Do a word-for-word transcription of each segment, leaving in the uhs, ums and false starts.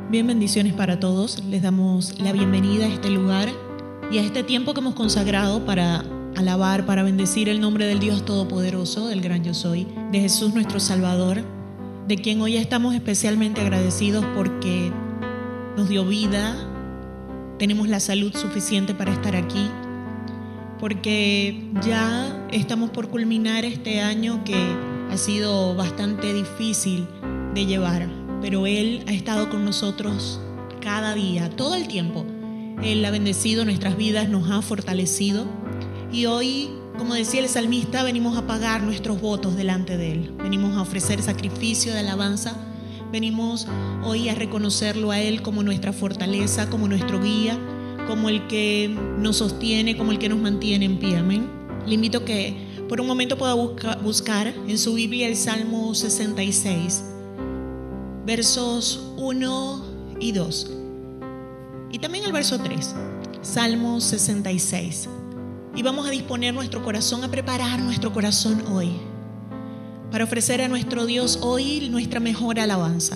Bien, bendiciones para todos. Les damos la bienvenida a este lugar y a este tiempo que hemos consagrado para alabar, para bendecir el nombre del Dios Todopoderoso, del gran yo soy, de Jesús nuestro Salvador, de quien hoy estamos especialmente agradecidos porque nos dio vida, tenemos la salud suficiente para estar aquí, porque ya estamos por culminar este año que ha sido bastante difícil de llevar. Pero Él ha estado con nosotros cada día, todo el tiempo. Él ha bendecido nuestras vidas, nos ha fortalecido. Y hoy, como decía el salmista, venimos a pagar nuestros votos delante de Él. Venimos a ofrecer sacrificio de alabanza. Venimos hoy a reconocerlo a Él como nuestra fortaleza, como nuestro guía, como el que nos sostiene, como el que nos mantiene en pie. Amén. Le invito a que por un momento pueda busca, buscar en su Biblia el Salmo sesenta y seis. Versos uno y dos. Y también el verso tres. Salmo sesenta y seis. Y vamos a disponer nuestro corazón, a preparar nuestro corazón hoy, para ofrecer a nuestro Dios hoy nuestra mejor alabanza.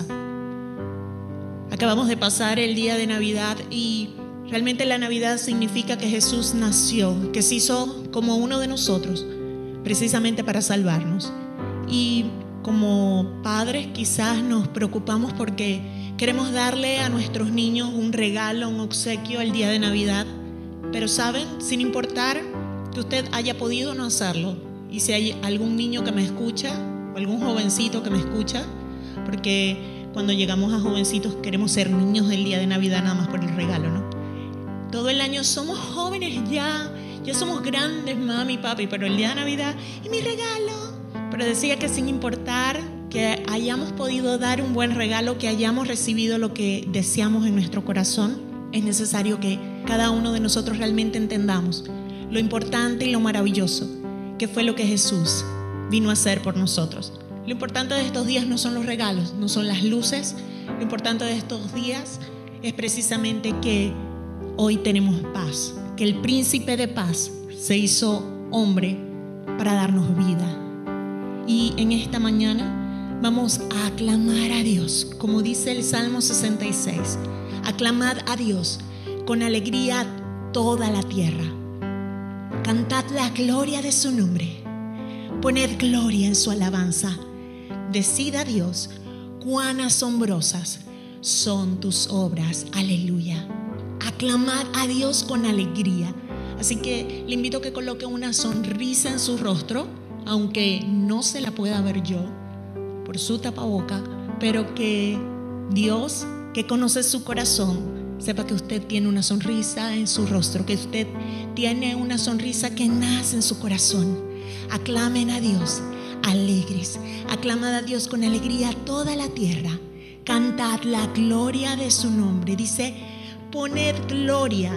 Acabamos de pasar el día de Navidad y realmente la Navidad significa que Jesús nació, que se hizo como uno de nosotros, precisamente para salvarnos. Y como padres quizás nos preocupamos porque queremos darle a nuestros niños un regalo, un obsequio el día de Navidad. Pero saben, sin importar que usted haya podido no hacerlo, y si hay algún niño que me escucha o algún jovencito que me escucha, porque cuando llegamos a jovencitos queremos ser niños del día de Navidad nada más por el regalo, ¿no? Todo el año somos jóvenes ya, ya somos grandes, mami, papi, pero el día de Navidad, ¿y mi regalo? Pero decía que sin importar que hayamos podido dar un buen regalo, que hayamos recibido lo que deseamos en nuestro corazón, es necesario que cada uno de nosotros realmente entendamos lo importante y lo maravilloso que fue lo que Jesús vino a hacer por nosotros. Lo importante de estos días no son los regalos, no son las luces. Lo importante de estos días es precisamente que hoy tenemos paz, que el príncipe de paz se hizo hombre para darnos vida. Y en esta mañana vamos a aclamar a Dios, como dice el Salmo sesenta y seis. Aclamad a Dios con alegría toda la tierra. Cantad la gloria de su nombre. Poned gloria en su alabanza. Decid a Dios cuán asombrosas son tus obras. Aleluya. Aclamad a Dios con alegría. Así que le invito a que coloque una sonrisa en su rostro, aunque no se la pueda ver yo por su tapaboca, pero que Dios, que conoce su corazón, sepa que usted tiene una sonrisa en su rostro, que usted tiene una sonrisa que nace en su corazón. Aclamen a Dios alegres, aclamad a Dios con alegría toda la tierra. Cantad la gloria de su nombre. Dice, poned gloria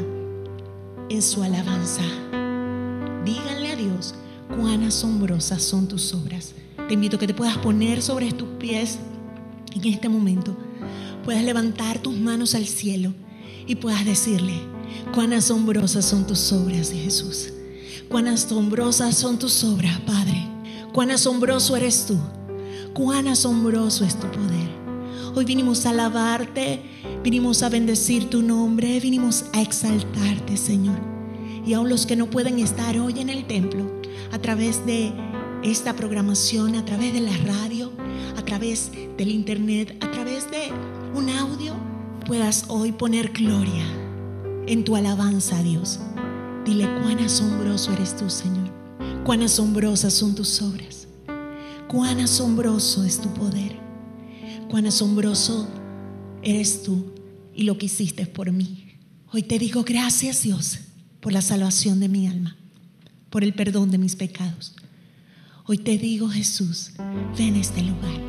en su alabanza. Díganle a Dios cuán asombrosas son tus obras. Te invito a que te puedas poner sobre tus pies en este momento, puedas levantar tus manos al cielo y puedas decirle cuán asombrosas son tus obras, de Jesús. Cuán asombrosas son tus obras, Padre. Cuán asombroso eres tú. Cuán asombroso es tu poder. Hoy vinimos a alabarte, vinimos a bendecir tu nombre, vinimos a exaltarte, Señor. Y aún los que no pueden estar hoy en el templo, a través de esta programación, a través de la radio, a través del internet, a través de un audio, puedas hoy poner gloria en tu alabanza a Dios. Dile cuán asombroso eres tú, Señor. Cuán asombrosas son tus obras. Cuán asombroso es tu poder. Cuán asombroso eres tú y lo que hiciste por mí. Hoy te digo gracias, Dios, por la salvación de mi alma, por el perdón de mis pecados. Hoy te digo, Jesús, ven a este lugar.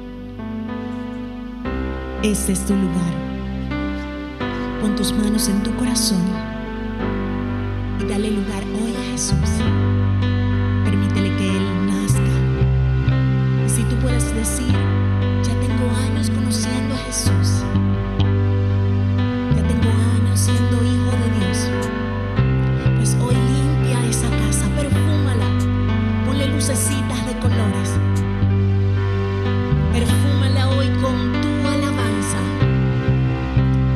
Este es tu lugar. Pon tus manos en tu corazón y dale lugar hoy a Jesús. Permítele que Él nazca. Y si tú puedes decir, ya tengo años conociendo a Jesús, ya tengo años siendo hijo de Dios, pues hoy limpia esa casa, perfúmala, ponle lucecitas de colores, perfúmala hoy con tu alabanza.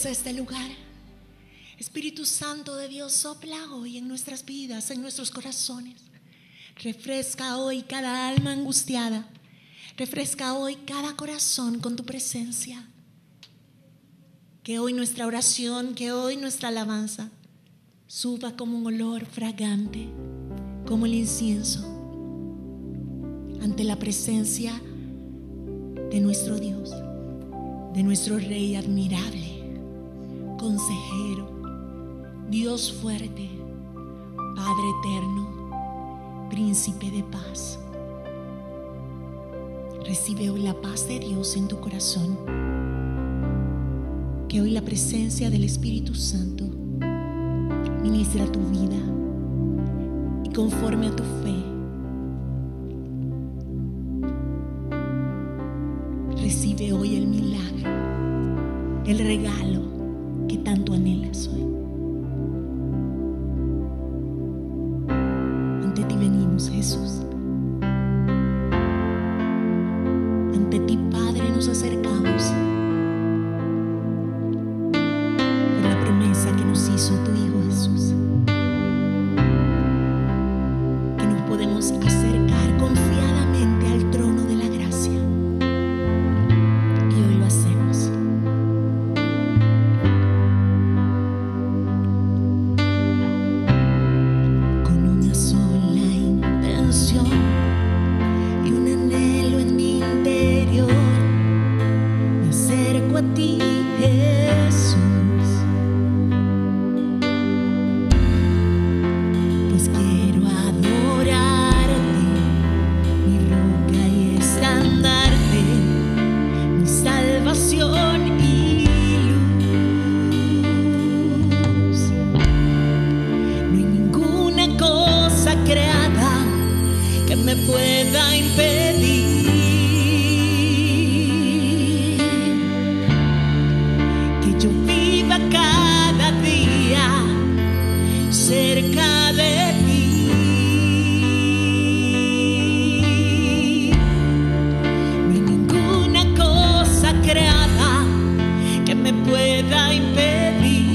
a este lugar. Espíritu Santo de Dios, sopla hoy en nuestras vidas, en nuestros corazones. Refresca hoy cada alma angustiada. Refresca hoy cada corazón con tu presencia. Que hoy nuestra oración, que hoy nuestra alabanza suba como un olor fragante, como el incienso, ante la presencia de nuestro Dios, de nuestro Rey admirable, consejero, Dios fuerte, Padre eterno, Príncipe de paz. Recibe hoy la paz de Dios en tu corazón. Que hoy la presencia del Espíritu Santo ministra tu vida y conforme a tu fe recibe hoy el milagro, el regalo que tanto anhelas hoy. Ante ti venimos, Jesús. Ante ti, Padre, nos acercamos por la promesa que nos hizo tu Hijo Jesús, que nos podemos acercar confiadamente al trono de la gracia, y hoy lo hacemos. Con una sola intención y un anhelo en mi interior, me acerco a ti, Jesús, pues quiero adorarte, mi roca y estandarte, mi salvación y luz. No hay ninguna cosa creada que me pueda impedir que yo viva cada día cerca de ti. No hay ninguna cosa creada que me pueda impedir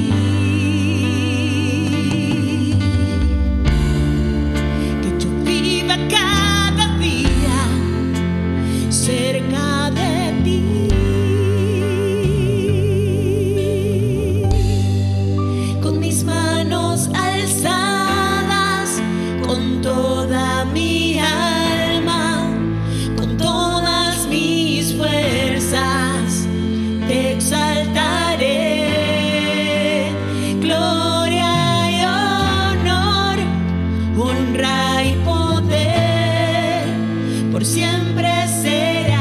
que yo viva cada día cerca de ti. Con mis manos alzadas, con toda mi alma, con todas mis fuerzas, te exaltaré. Gloria y honor, honra y poder, por siempre será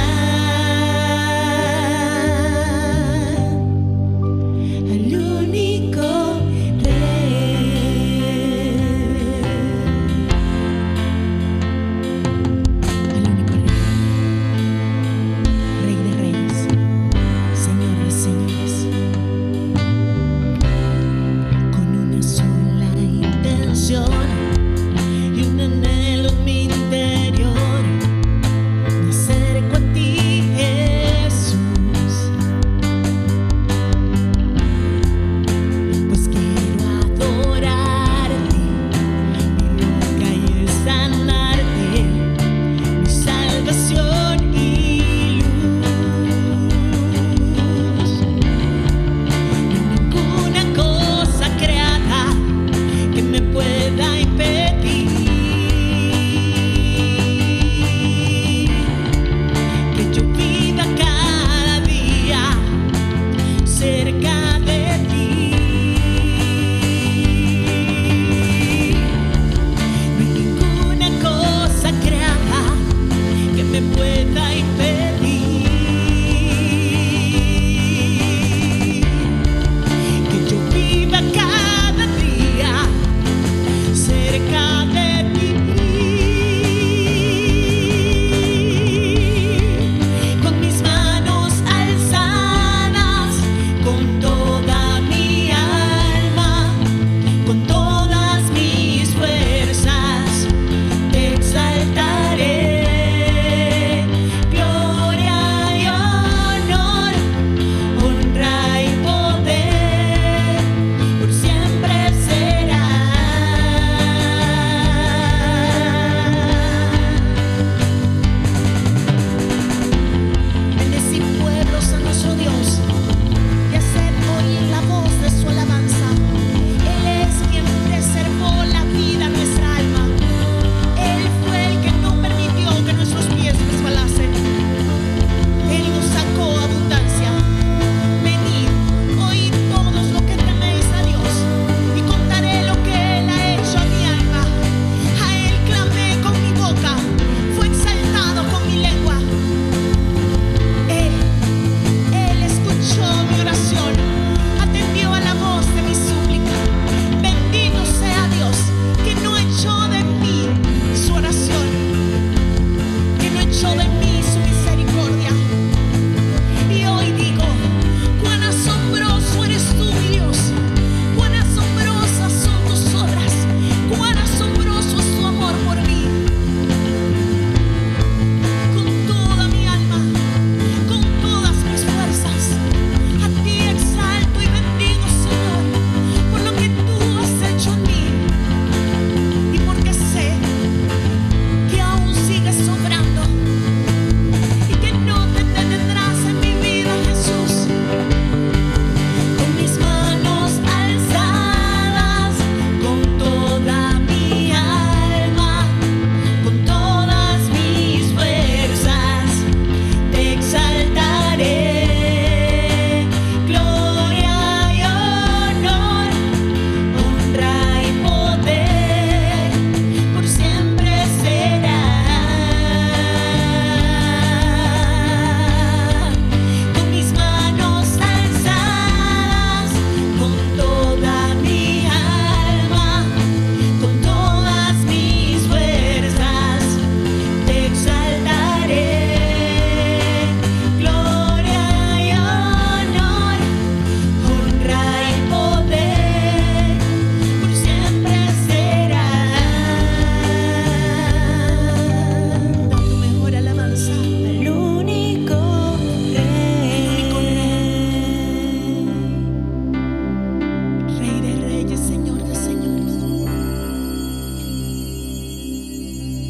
al único Rey, al único Rey, Rey de reyes, Señor de señores. Con una sola intención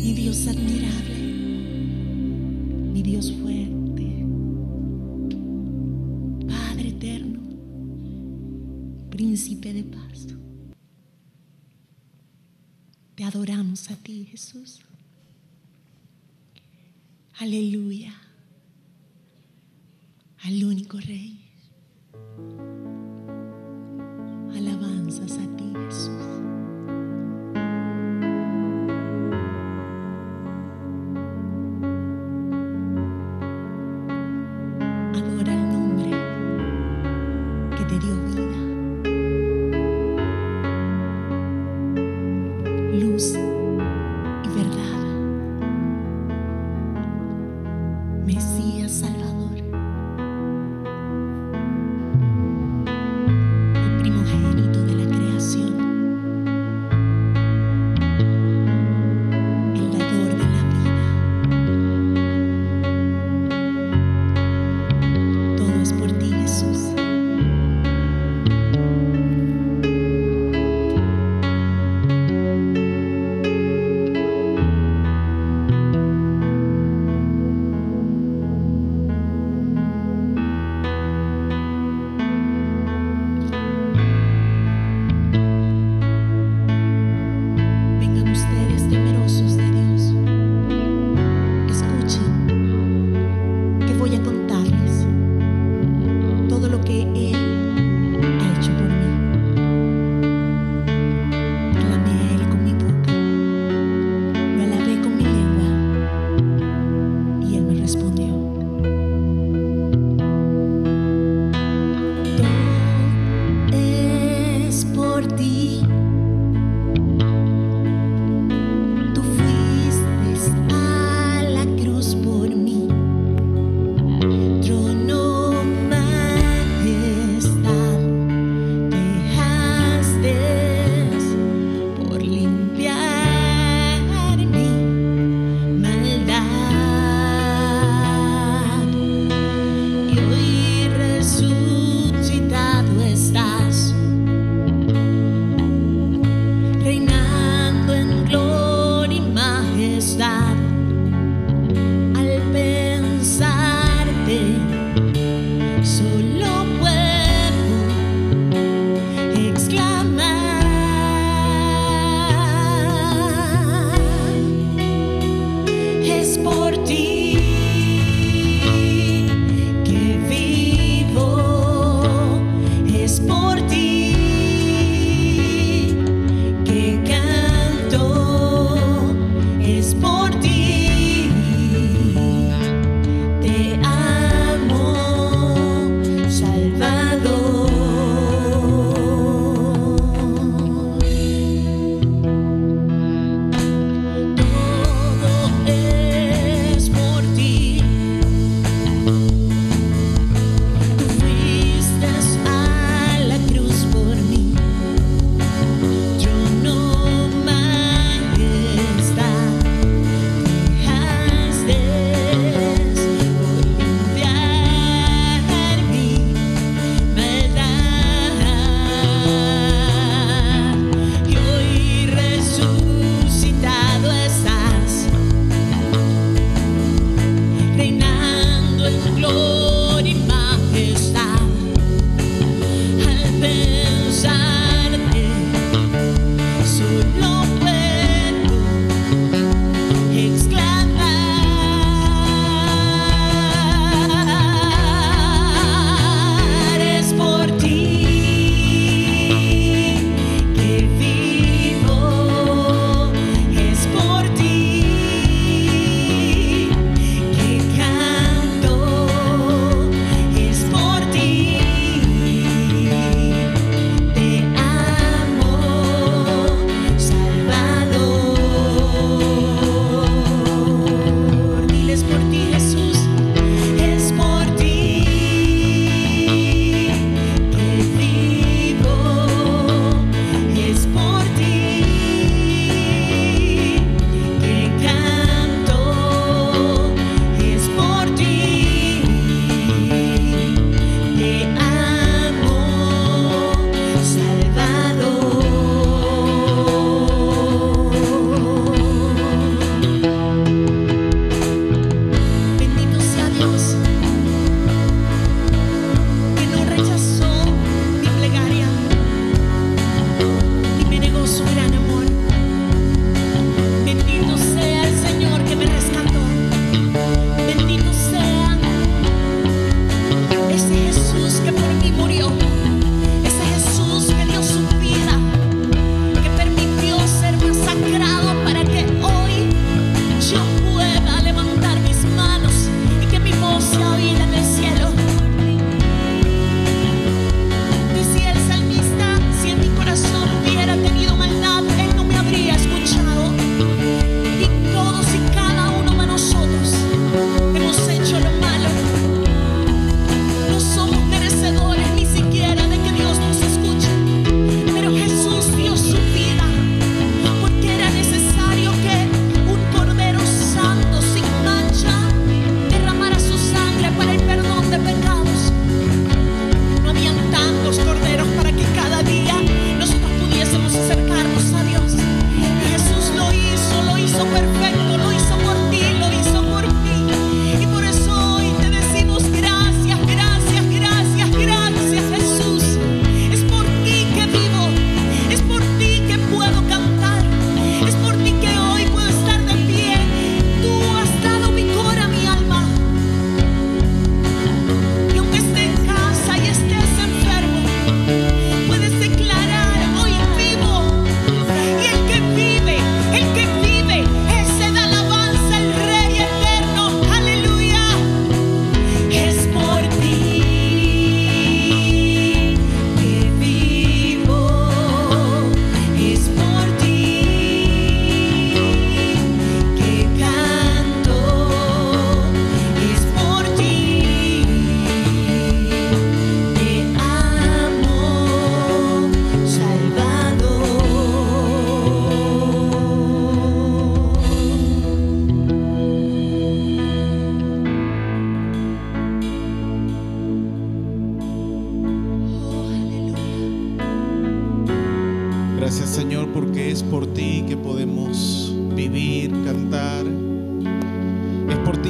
mi Dios admirable, mi Dios fuerte, Padre eterno, Príncipe de paz. Te adoramos a ti, Jesús. Aleluya. Al único Rey. Alabanzas a ti, Jesús. Adora el nombre que te dio vida, luz y verdad, Mesías Salvador, el primogénito de la creación.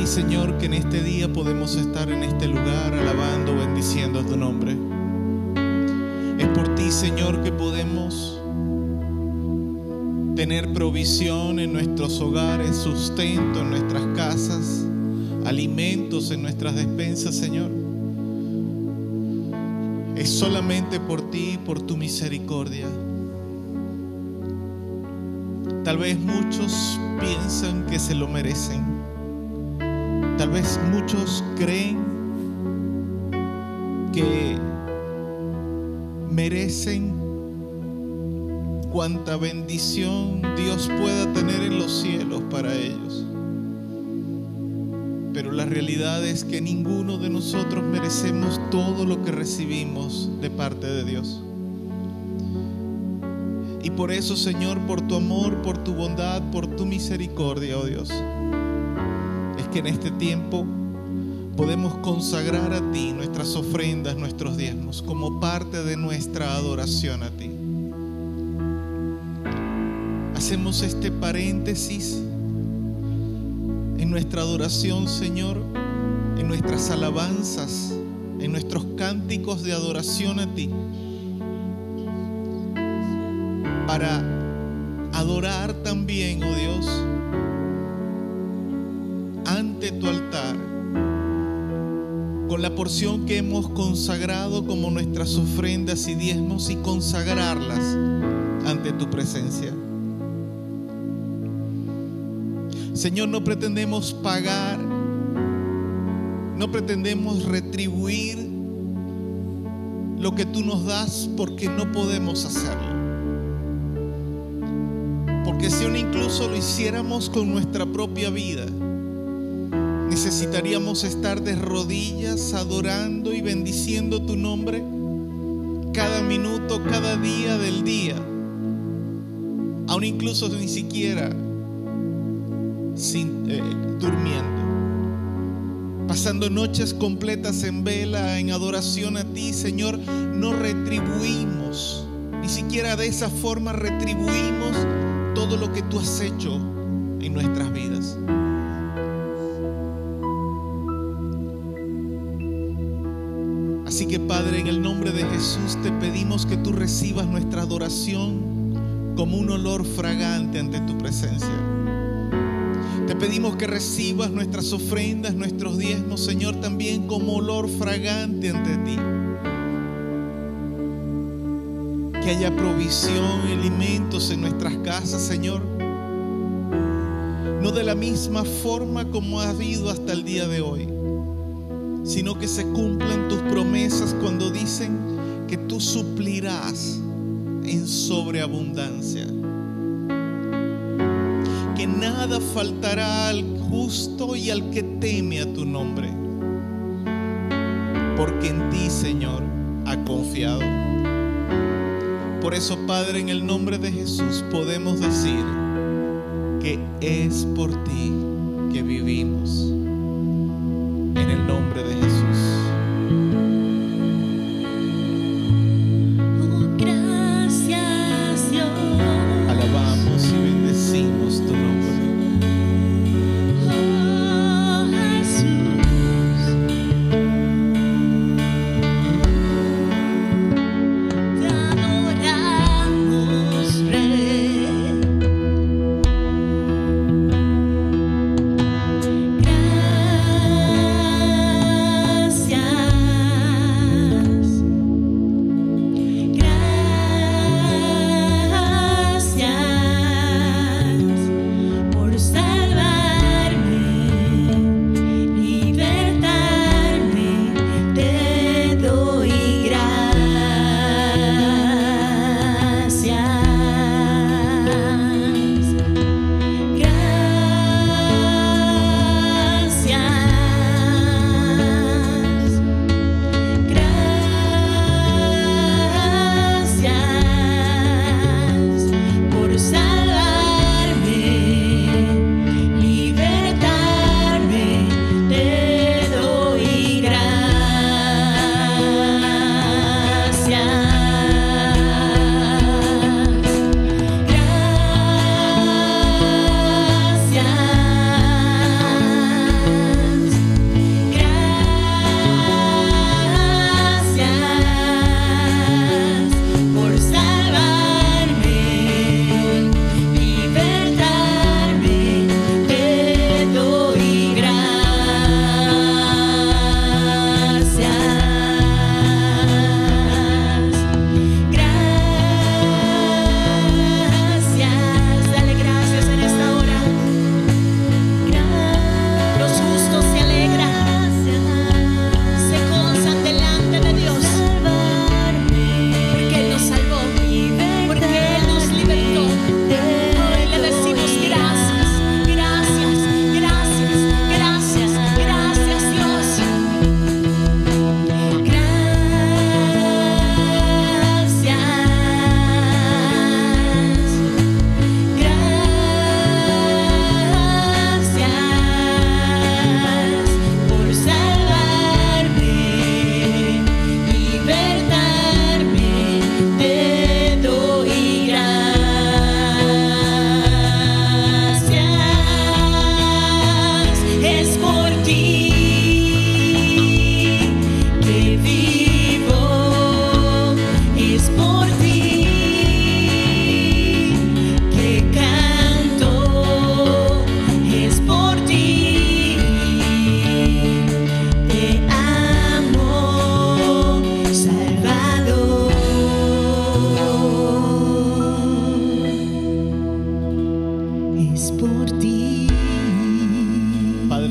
Señor, que en este día podemos estar en este lugar alabando, bendiciendo tu nombre. Es por ti, Señor, que podemos tener provisión en nuestros hogares, sustento en nuestras casas, alimentos en nuestras despensas, Señor. Es solamente por ti, por tu misericordia. Tal vez muchos piensan que se lo merecen. Tal vez muchos creen que merecen cuanta bendición Dios pueda tener en los cielos para ellos. Pero la realidad es que ninguno de nosotros merecemos todo lo que recibimos de parte de Dios. Y por eso, Señor, por tu amor, por tu bondad, por tu misericordia, oh Dios, es que en este tiempo podemos consagrar a ti nuestras ofrendas, nuestros diezmos, como parte de nuestra adoración a ti. Hacemos este paréntesis en nuestra adoración, Señor, en nuestras alabanzas, en nuestros cánticos de adoración a ti, para adorar también, oh Dios, ante tu altar, con la porción que hemos consagrado como nuestras ofrendas y diezmos, y consagrarlas ante tu presencia. Señor, no pretendemos pagar, no pretendemos retribuir lo que tú nos das, porque no podemos hacerlo. Porque si aún incluso lo hiciéramos con nuestra propia vida, necesitaríamos estar de rodillas adorando y bendiciendo tu nombre cada minuto, cada día del día, aún incluso ni siquiera sin, eh, durmiendo, pasando noches completas en vela, en adoración a ti, Señor. No retribuimos, ni siquiera de esa forma retribuimos todo lo que tú has hecho en nuestras vidas. Así que, Padre, en el nombre de Jesús te pedimos que tú recibas nuestra adoración como un olor fragante ante tu presencia. Te pedimos que recibas nuestras ofrendas, nuestros diezmos, Señor, también como olor fragante ante ti. Que haya provisión y alimentos en nuestras casas, Señor. No de la misma forma como ha habido hasta el día de hoy, sino que se cumplan tus promesas cuando dicen que tú suplirás en sobreabundancia. Que nada faltará al justo y al que teme a tu nombre, porque en ti, Señor, ha confiado. Por eso, Padre, en el nombre de Jesús podemos decir que es por ti que vivimos. En el nombre de Jesús. Oh, gracias, Dios. Alabamos y bendecimos tu nombre. Oh, Jesús. Te adoramos, Rey. Gracias.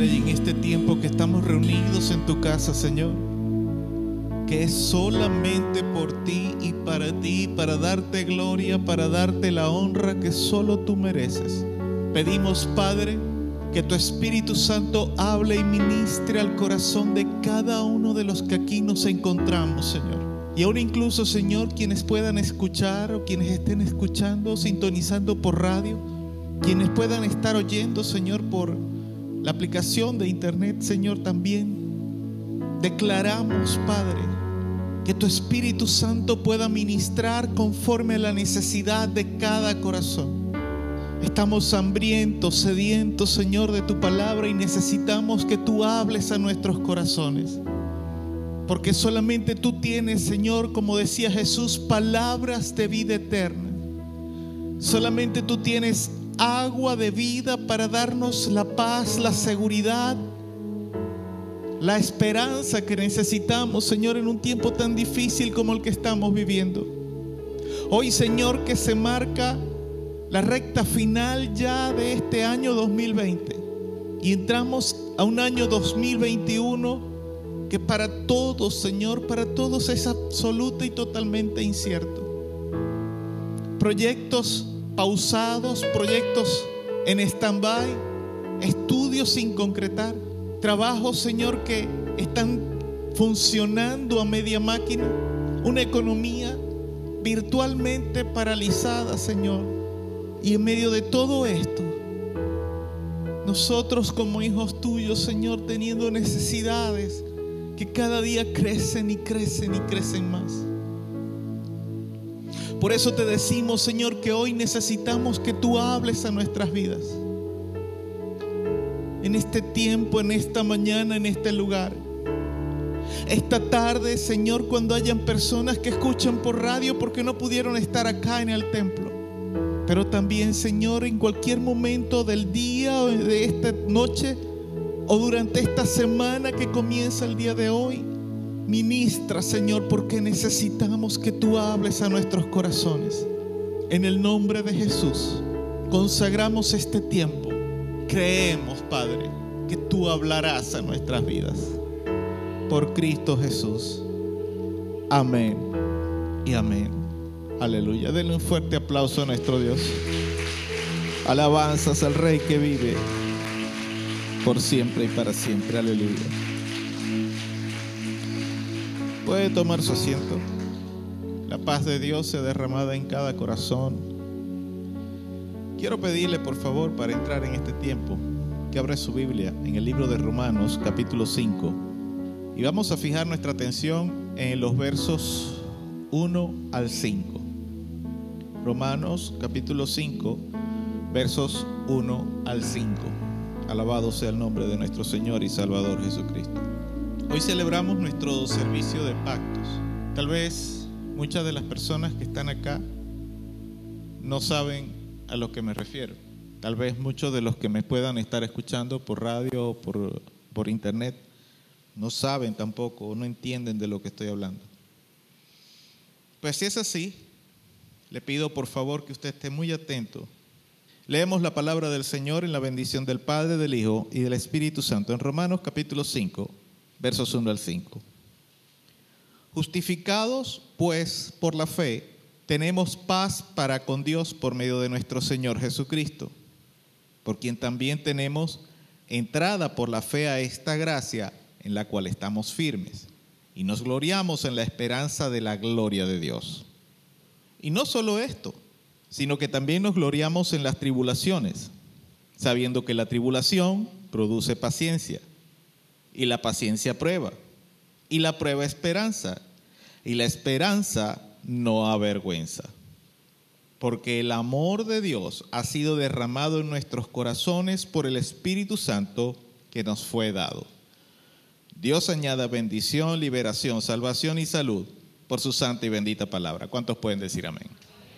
y en este tiempo que estamos reunidos en tu casa, Señor, que es solamente por ti y para ti, para darte gloria, para darte la honra que solo tú mereces. Pedimos, Padre, que tu Espíritu Santo hable y ministre al corazón de cada uno de los que aquí nos encontramos, Señor. Y ahora incluso, Señor, quienes puedan escuchar o quienes estén escuchando, sintonizando por radio, quienes puedan estar oyendo, Señor, por la aplicación de internet, Señor, también declaramos, Padre, que tu Espíritu Santo pueda ministrar conforme a la necesidad de cada corazón. Estamos hambrientos, sedientos, Señor, de tu palabra y necesitamos que tú hables a nuestros corazones. Porque solamente tú tienes, Señor, como decía Jesús, palabras de vida eterna. Solamente tú tienes agua de vida para darnos la paz, la seguridad, la esperanza que necesitamos, Señor, en un tiempo tan difícil como el que estamos viviendo. Hoy, Señor, que se marca la recta final ya de este año dos mil veinte y entramos a un año dos mil veintiuno que para todos, Señor, para todos es absoluta y totalmente incierto. Proyectos pausados, proyectos en stand-by, estudios sin concretar, trabajos, Señor, que están funcionando a media máquina, una economía virtualmente paralizada, Señor. Y en medio de todo esto, nosotros como hijos tuyos, Señor, teniendo necesidades que cada día crecen y crecen y crecen más. Por eso te decimos, Señor, que hoy necesitamos que tú hables a nuestras vidas. En este tiempo, en esta mañana, en este lugar. Esta tarde, Señor, cuando hayan personas que escuchan por radio porque no pudieron estar acá en el templo. Pero también, Señor, en cualquier momento del día o de esta noche o durante esta semana que comienza el día de hoy, ministra, Señor, porque necesitamos que tú hables a nuestros corazones. En el nombre de Jesús, consagramos este tiempo. Creemos, Padre, que tú hablarás a nuestras vidas. Por Cristo Jesús. Amén y amén. Aleluya. Denle un fuerte aplauso a nuestro Dios. Alabanzas al Rey que vive por siempre y para siempre. Aleluya. Puede tomar su asiento. La paz de Dios sea derramada en cada corazón. Quiero pedirle, por favor, para entrar en este tiempo, que abra su Biblia en el libro de Romanos, capítulo cinco. Y vamos a fijar nuestra atención en los versos uno al cinco. Romanos capítulo cinco, versos uno al cinco. Alabado sea el nombre de nuestro Señor y Salvador Jesucristo. Hoy celebramos nuestro servicio de pactos. Tal vez muchas de las personas que están acá no saben a lo que me refiero. Tal vez muchos de los que me puedan estar escuchando por radio o por, por internet no saben tampoco o no entienden de lo que estoy hablando. Pues si es así, le pido por favor que usted esté muy atento. Leemos la palabra del Señor en la bendición del Padre, del Hijo y del Espíritu Santo en Romanos capítulo cinco, versos uno al cinco. Justificados pues por la fe, tenemos paz para con Dios por medio de nuestro Señor Jesucristo, por quien también tenemos entrada por la fe a esta gracia en la cual estamos firmes y nos gloriamos en la esperanza de la gloria de Dios. Y no solo esto, sino que también nos gloriamos en las tribulaciones, sabiendo que la tribulación produce paciencia, y la paciencia prueba, y la prueba esperanza, y la esperanza no avergüenza. Porque el amor de Dios ha sido derramado en nuestros corazones por el Espíritu Santo que nos fue dado. Dios añada bendición, liberación, salvación y salud por su santa y bendita palabra. ¿Cuántos pueden decir amén?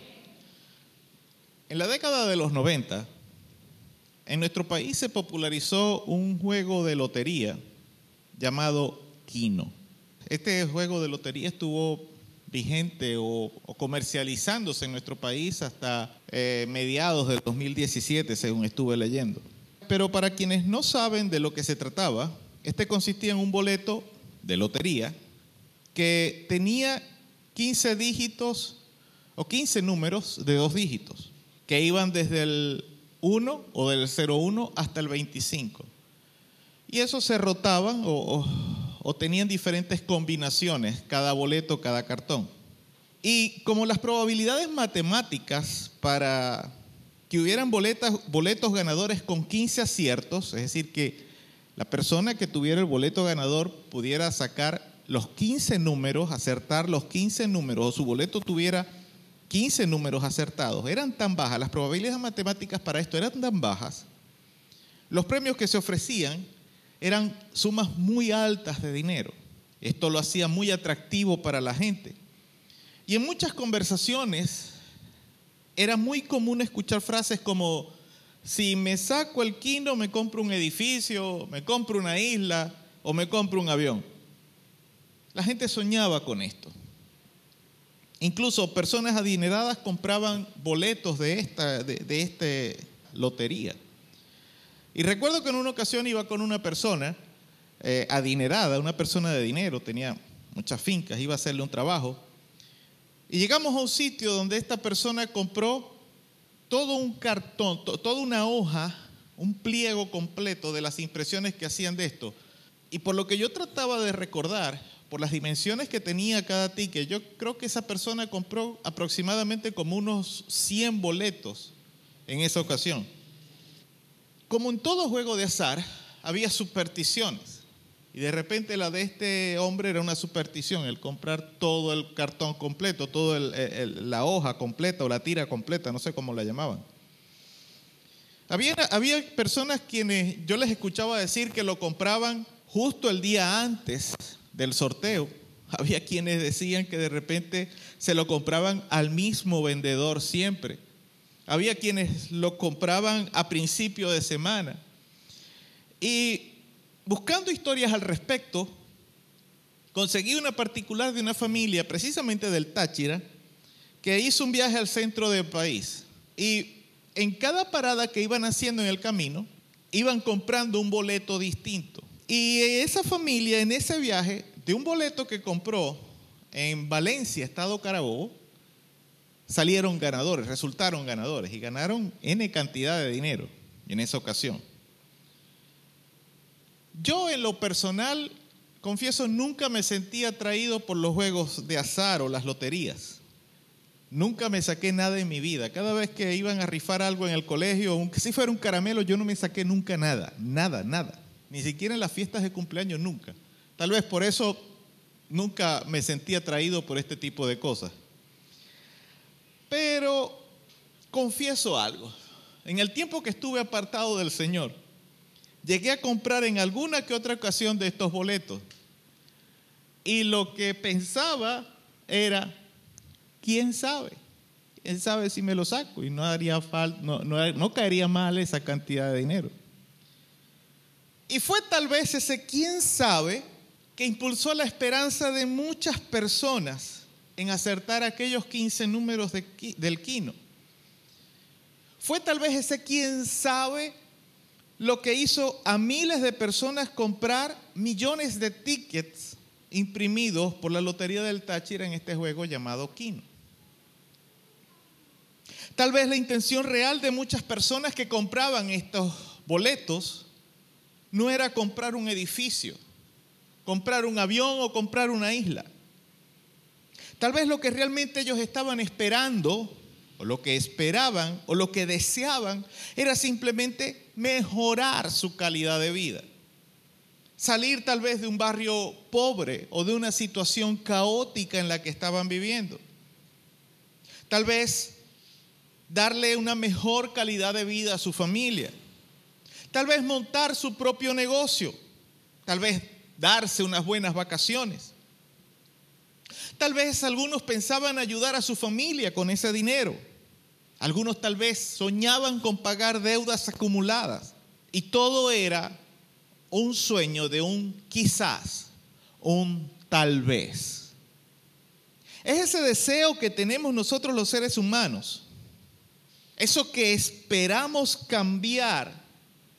En la década de los noventa, en nuestro país se popularizó un juego de lotería llamado Keno. Este juego de lotería estuvo vigente o, o comercializándose en nuestro país hasta eh, mediados del dos mil diecisiete, según estuve leyendo. pero para quienes no saben de lo que se trataba, este consistía en un boleto de lotería que tenía quince dígitos o quince números de dos dígitos que iban desde el uno o del cero uno hasta el veinticinco. Y eso se rotaban o, o, o tenían diferentes combinaciones, cada boleto, cada cartón. Y como las probabilidades matemáticas para que hubieran boletas, boletos ganadores con quince aciertos, es decir, que la persona que tuviera el boleto ganador pudiera sacar los quince números, acertar los quince números, o su boleto tuviera quince números acertados, eran tan bajas, las probabilidades matemáticas para esto eran tan bajas, los premios que se ofrecían eran sumas muy altas de dinero. Esto lo hacía muy atractivo para la gente. Y en muchas conversaciones era muy común escuchar frases como: si me saco el quino, me compro un edificio, me compro una isla o me compro un avión. La gente soñaba con esto. Incluso personas adineradas compraban boletos de esta, de, de esta lotería. Y recuerdo que en una ocasión iba con una persona eh, adinerada, una persona de dinero, tenía muchas fincas, iba a hacerle un trabajo. Y llegamos a un sitio donde esta persona compró todo un cartón, to, toda una hoja, un pliego completo de las impresiones que hacían de esto. Y por lo que yo trataba de recordar, por las dimensiones que tenía cada ticket, yo creo que esa persona compró aproximadamente como unos cien boletos en esa ocasión. Como en todo juego de azar, había supersticiones. Y de repente la de este hombre era una superstición, el comprar todo el cartón completo, toda la hoja completa o la tira completa, no sé cómo la llamaban. Había, había personas quienes yo les escuchaba decir que lo compraban justo el día antes del sorteo. Había quienes decían que de repente se lo compraban al mismo vendedor siempre. Había quienes lo compraban a principio de semana. Y buscando historias al respecto, conseguí una particular de una familia, precisamente del Táchira, que hizo un viaje al centro del país. Y en cada parada que iban haciendo en el camino, iban comprando un boleto distinto. Y esa familia en ese viaje, de un boleto que compró en Valencia, Estado Carabobo, salieron ganadores, resultaron ganadores y ganaron N cantidad de dinero en esa ocasión. Yo en lo personal, confieso, nunca me sentí atraído por los juegos de azar o las loterías. Nunca me saqué nada en mi vida. Cada vez que iban a rifar algo en el colegio, aunque si fuera un caramelo, yo no me saqué nunca nada, nada, nada. Ni siquiera en las fiestas de cumpleaños, nunca. Tal vez por eso nunca me sentí atraído por este tipo de cosas. Pero confieso algo. En el tiempo que estuve apartado del Señor, llegué a comprar en alguna que otra ocasión de estos boletos. Y lo que pensaba era, ¿quién sabe? ¿Quién sabe si me lo saco? Y no haría falta, no, no, no caería mal esa cantidad de dinero. Y fue tal vez ese quién sabe que impulsó la esperanza de muchas personas en acertar aquellos quince números de, del quino. Fue tal vez ese quién sabe lo que hizo a miles de personas comprar millones de tickets imprimidos por la Lotería del Táchira en este juego llamado quino. Tal vez la intención real de muchas personas que compraban estos boletos no era comprar un edificio, comprar un avión o comprar una isla. Tal vez lo que realmente ellos estaban esperando, o lo que esperaban, o lo que deseaban, era simplemente mejorar su calidad de vida. Salir tal vez de un barrio pobre o de una situación caótica en la que estaban viviendo. Tal vez darle una mejor calidad de vida a su familia. Tal vez montar su propio negocio. Tal vez darse unas buenas vacaciones. Tal vez algunos pensaban ayudar a su familia con ese dinero. Algunos tal vez soñaban con pagar deudas acumuladas. Y todo era un sueño de un quizás, un tal vez. Es ese deseo que tenemos nosotros los seres humanos. Eso que esperamos cambiar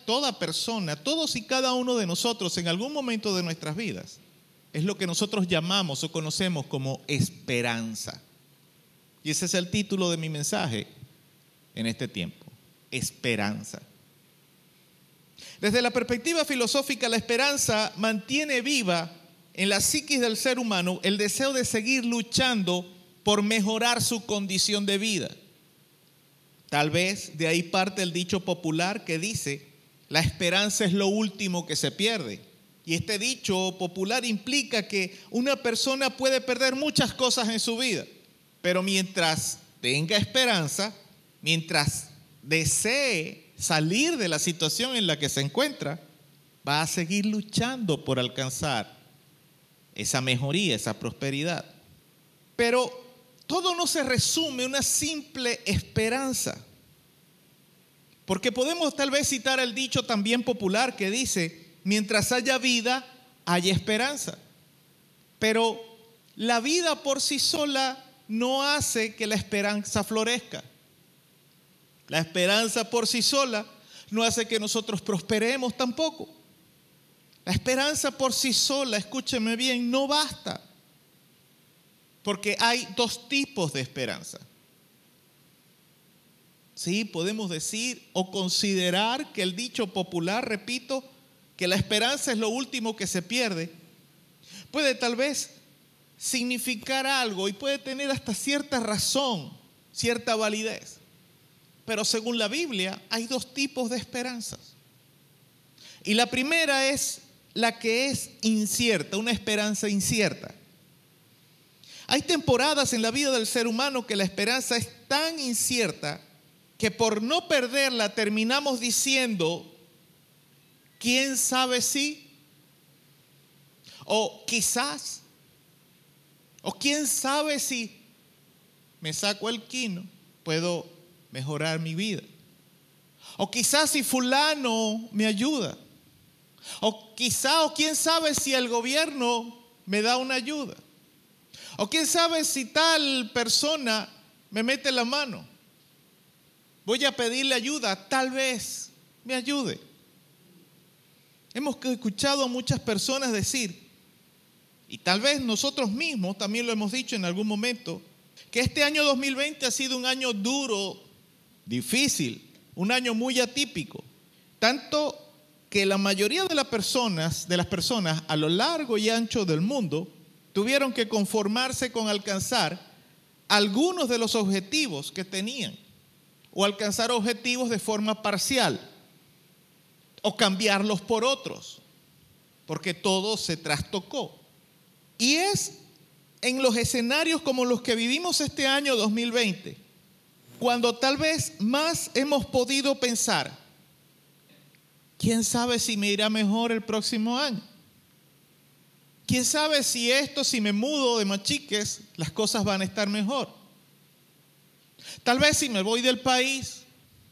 Toda persona, todos y cada uno de nosotros en algún momento de nuestras vidas, es lo que nosotros llamamos o conocemos como esperanza. Y ese es el título de mi mensaje en este tiempo, esperanza. Desde la perspectiva filosófica, la esperanza mantiene viva en la psiquis del ser humano el deseo de seguir luchando por mejorar su condición de vida. Tal vez de ahí parte el dicho popular que dice: la esperanza es lo último que se pierde. Y este dicho popular implica que una persona puede perder muchas cosas en su vida, pero mientras tenga esperanza, mientras desee salir de la situación en la que se encuentra, va a seguir luchando por alcanzar esa mejoría, esa prosperidad. Pero todo no se resume en una simple esperanza. Porque podemos tal vez citar el dicho también popular que dice: mientras haya vida, hay esperanza. Pero la vida por sí sola no hace que la esperanza florezca. La esperanza por sí sola no hace que nosotros prosperemos tampoco. La esperanza por sí sola, escúcheme bien, no basta. Porque hay dos tipos de esperanza. Sí, podemos decir o considerar que el dicho popular, repito, que la esperanza es lo último que se pierde, puede tal vez significar algo y puede tener hasta cierta razón, cierta validez. Pero según la Biblia hay dos tipos de esperanzas. Y la primera es la que es incierta, una esperanza incierta. Hay temporadas en la vida del ser humano que la esperanza es tan incierta que por no perderla terminamos diciendo: ¿quién sabe si? O quizás. O quién sabe si me saco el quino, puedo mejorar mi vida. O quizás si fulano me ayuda. O quizá, o quién sabe si el gobierno me da una ayuda. O quién sabe si tal persona me mete la mano. Voy a pedirle ayuda, tal vez me ayude. Hemos escuchado a muchas personas decir, y tal vez nosotros mismos también lo hemos dicho en algún momento, que este año dos mil veinte ha sido un año duro, difícil, un año muy atípico. Tanto que la mayoría de las personas, de las personas a lo largo y ancho del mundo tuvieron que conformarse con alcanzar algunos de los objetivos que tenían, o alcanzar objetivos de forma parcial, o cambiarlos por otros, porque todo se trastocó. Y es en los escenarios como los que vivimos este año dos mil veinte, cuando tal vez más hemos podido pensar, ¿quién sabe si me irá mejor el próximo año? ¿Quién sabe si esto, si me mudo de Machiques, las cosas van a estar mejor? Tal vez si me voy del país,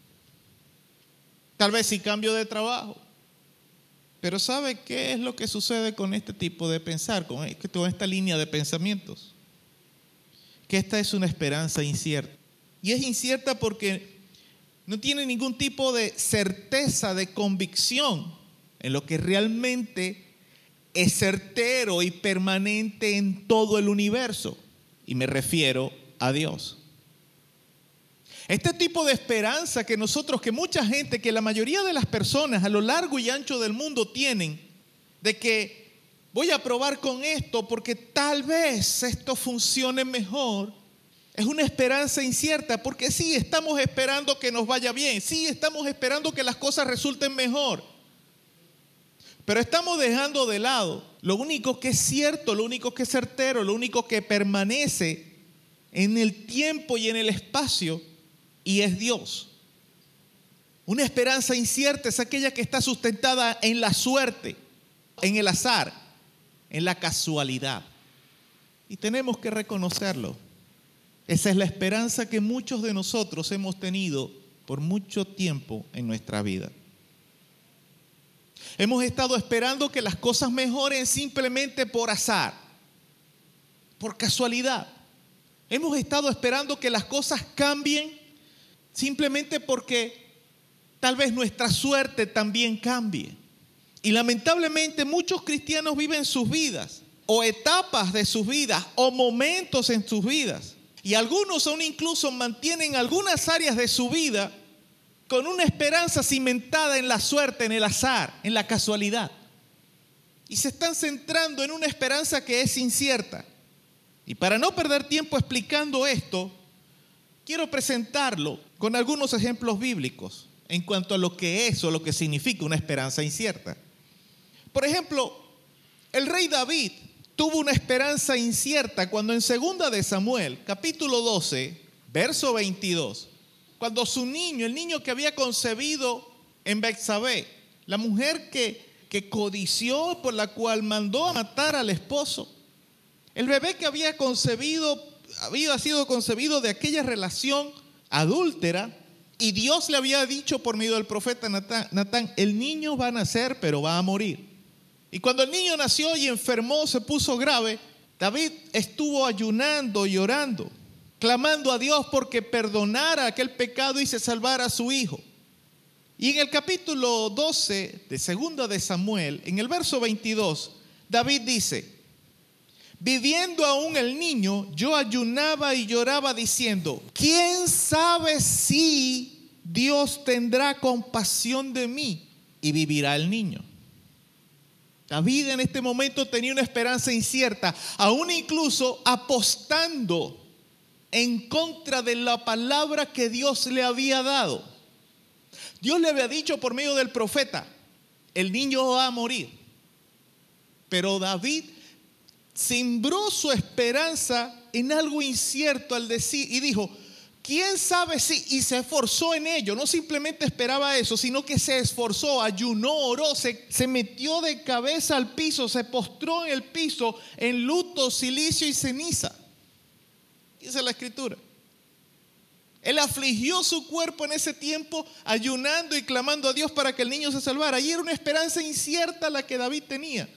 tal vez si cambio de trabajo. Pero ¿sabe qué es lo que sucede con este tipo de pensar, con esta línea de pensamientos? Que esta es una esperanza incierta. Y es incierta porque no tiene ningún tipo de certeza, de convicción en lo que realmente es certero y permanente en todo el universo. Y me refiero a Dios. Este tipo de esperanza que nosotros, que mucha gente, que la mayoría de las personas a lo largo y ancho del mundo tienen, de que voy a probar con esto porque tal vez esto funcione mejor, es una esperanza incierta, porque sí, estamos esperando que nos vaya bien, sí, estamos esperando que las cosas resulten mejor, pero estamos dejando de lado lo único que es cierto, lo único que es certero, lo único que permanece en el tiempo y en el espacio, y es Dios. Una esperanza incierta es aquella que está sustentada en la suerte, en el azar, en la casualidad. Y tenemos que reconocerlo. Esa es la esperanza que muchos de nosotros hemos tenido por mucho tiempo en nuestra vida. Hemos estado esperando que las cosas mejoren simplemente por azar, por casualidad. Hemos estado esperando que las cosas cambien simplemente porque tal vez nuestra suerte también cambie. Y lamentablemente muchos cristianos viven sus vidas, o etapas de sus vidas, o momentos en sus vidas. Y algunos aún incluso mantienen algunas áreas de su vida con una esperanza cimentada en la suerte, en el azar, en la casualidad. Y se están centrando en una esperanza que es incierta. Y para no perder tiempo explicando esto, quiero presentarlo con algunos ejemplos bíblicos en cuanto a lo que es o lo que significa una esperanza incierta. Por ejemplo, el rey David tuvo una esperanza incierta cuando en segunda de Samuel, capítulo doce, verso veintidós, cuando su niño, el niño que había concebido en Betsabé, la mujer que, que codició, por la cual mandó a matar al esposo, el bebé que había concebido, había sido concebido de aquella relación adúltera, y Dios le había dicho por medio del profeta Natán, Natán, el niño va a nacer, pero va a morir. Y cuando el niño nació y enfermó, se puso grave, David estuvo ayunando y orando, clamando a Dios porque perdonara aquel pecado y se salvara a su hijo. Y en el capítulo doce de segunda de Samuel, en el verso veintidós, David dice: viviendo aún el niño, yo ayunaba y lloraba diciendo, ¿quién sabe si Dios tendrá compasión de mí y vivirá el niño? David en este momento tenía una esperanza incierta, aún incluso apostando en contra de la palabra que Dios le había dado. Dios le había dicho por medio del profeta, el niño va a morir. Pero David sembró su esperanza en algo incierto al decir, y dijo, ¿quién sabe si? Y se esforzó en ello. No simplemente esperaba eso, sino que se esforzó, ayunó, oró, se, se metió de cabeza al piso, se postró en el piso en luto, cilicio y ceniza. Dice la escritura. Él afligió su cuerpo en ese tiempo, ayunando y clamando a Dios para que el niño se salvara. Y era una esperanza incierta la que David tenía.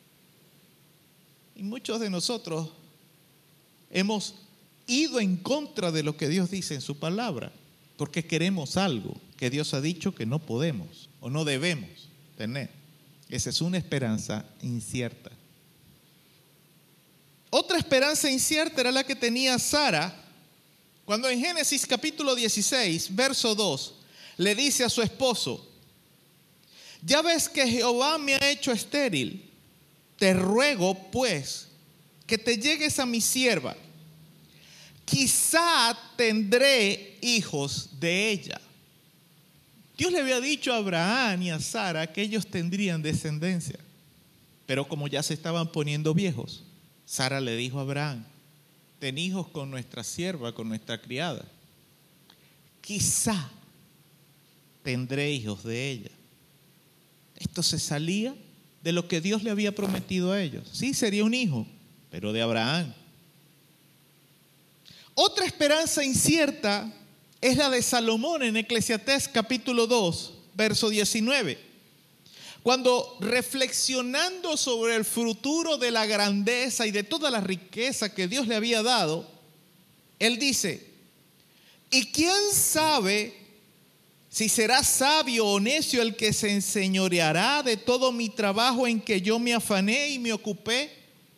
Y muchos de nosotros hemos ido en contra de lo que Dios dice en su palabra, porque queremos algo que Dios ha dicho que no podemos o no debemos tener. Esa es una esperanza incierta. Otra esperanza incierta era la que tenía Sara, cuando en Génesis capítulo dieciséis, verso dos, le dice a su esposo, ya ves que Jehová me ha hecho estéril, te ruego pues que te llegues a mi sierva, quizá tendré hijos de ella. Dios le había dicho a Abraham y a Sara que ellos tendrían descendencia, pero como ya se estaban poniendo viejos, Sara le dijo a Abraham, ten hijos con nuestra sierva, con nuestra criada, quizá tendré hijos de ella. Esto se salía de lo que Dios le había prometido a ellos. Sí, sería un hijo, pero de Abraham. Otra esperanza incierta es la de Salomón en Eclesiastés capítulo dos, verso diecinueve. Cuando reflexionando sobre el futuro de la grandeza y de toda la riqueza que Dios le había dado, él dice, ¿y quién sabe si será sabio o necio el que se enseñoreará de todo mi trabajo en que yo me afané y me ocupé?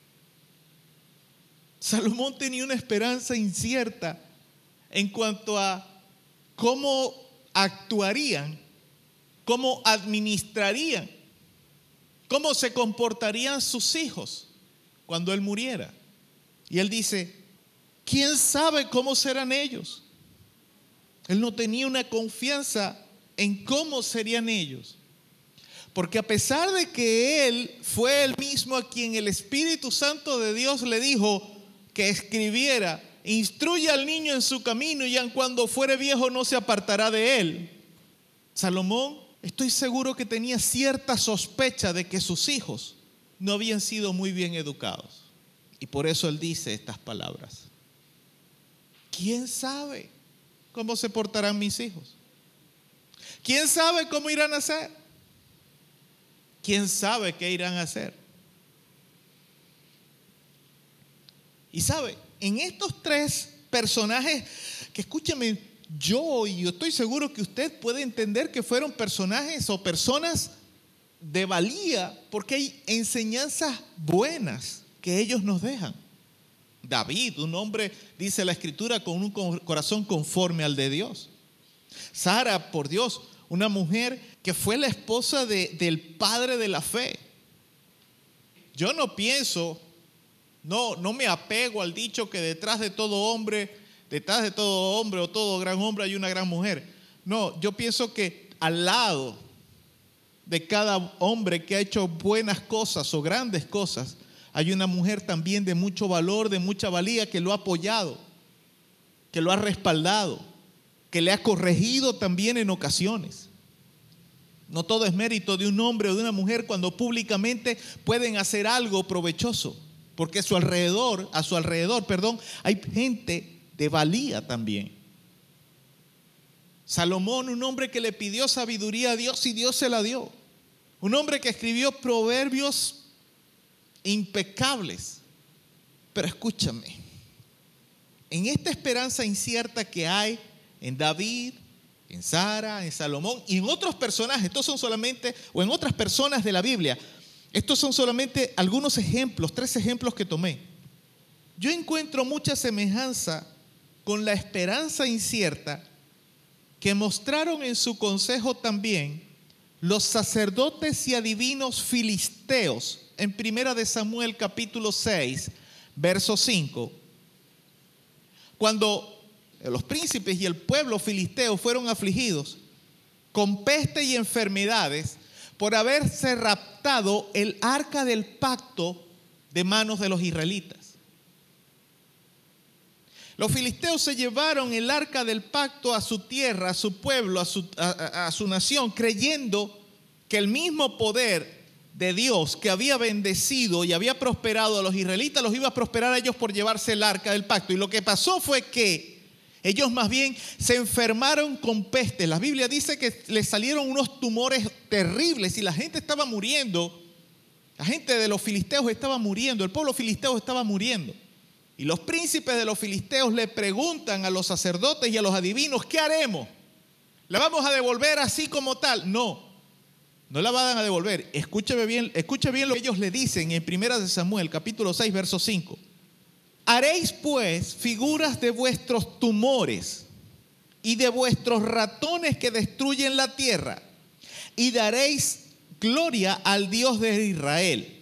Salomón tenía una esperanza incierta en cuanto a cómo actuarían, cómo administrarían, cómo se comportarían sus hijos cuando él muriera. Y él dice, ¿quién sabe cómo serán ellos? Él no tenía una confianza en cómo serían ellos. Porque a pesar de que él fue el mismo a quien el Espíritu Santo de Dios le dijo que escribiera, instruye al niño en su camino y aun cuando fuere viejo no se apartará de él. Salomón, estoy seguro que tenía cierta sospecha de que sus hijos no habían sido muy bien educados. Y por eso él dice estas palabras. ¿Quién sabe cómo se portarán mis hijos? ¿Quién sabe cómo irán a ser? ¿Quién sabe qué irán a hacer? Y sabe, en estos tres personajes que, escúchame, yo y yo estoy seguro que usted puede entender que fueron personajes o personas de valía, porque hay enseñanzas buenas que ellos nos dejan. David, un hombre, dice la Escritura, con un corazón conforme al de Dios. Sara, por Dios, una mujer que fue la esposa de, del padre de la fe. Yo no pienso, no, no me apego al dicho que detrás de todo hombre, detrás de todo hombre o todo gran hombre hay una gran mujer. No, yo pienso que al lado de cada hombre que ha hecho buenas cosas o grandes cosas, hay una mujer también de mucho valor, de mucha valía, que lo ha apoyado, que lo ha respaldado, que le ha corregido también en ocasiones. No todo es mérito de un hombre o de una mujer cuando públicamente pueden hacer algo provechoso, porque a su alrededor, a su alrededor, perdón, hay gente de valía también. Salomón, un hombre que le pidió sabiduría a Dios y Dios se la dio. Un hombre que escribió proverbios impecables. Pero escúchame, en esta esperanza incierta que hay en David, en Sara, en Salomón y en otros personajes, estos son solamente, o en otras personas de la Biblia, estos son solamente algunos ejemplos, tres ejemplos que tomé. Yo encuentro mucha semejanza con la esperanza incierta que mostraron en su consejo también los sacerdotes y adivinos filisteos en Primera de Samuel capítulo seis, verso cinco. Cuando los príncipes y el pueblo filisteo fueron afligidos con peste y enfermedades por haberse raptado el arca del pacto de manos de los israelitas. Los filisteos se llevaron el arca del pacto a su tierra, a su pueblo, a su, a, a su nación, creyendo que el mismo poder de Dios que había bendecido y había prosperado a los israelitas, los iba a prosperar a ellos por llevarse el arca del pacto. Y lo que pasó fue que ellos más bien se enfermaron con peste. La Biblia dice que les salieron unos tumores terribles y la gente estaba muriendo. La gente de los filisteos estaba muriendo, el pueblo filisteo estaba muriendo. Y los príncipes de los filisteos le preguntan a los sacerdotes y a los adivinos, ¿qué haremos? ¿La vamos a devolver así como tal? No, no la van a devolver. Escúcheme bien, escuche bien lo que ellos le dicen en Primera de Samuel, capítulo seis, verso cinco. Haréis pues figuras de vuestros tumores y de vuestros ratones que destruyen la tierra, y daréis gloria al Dios de Israel.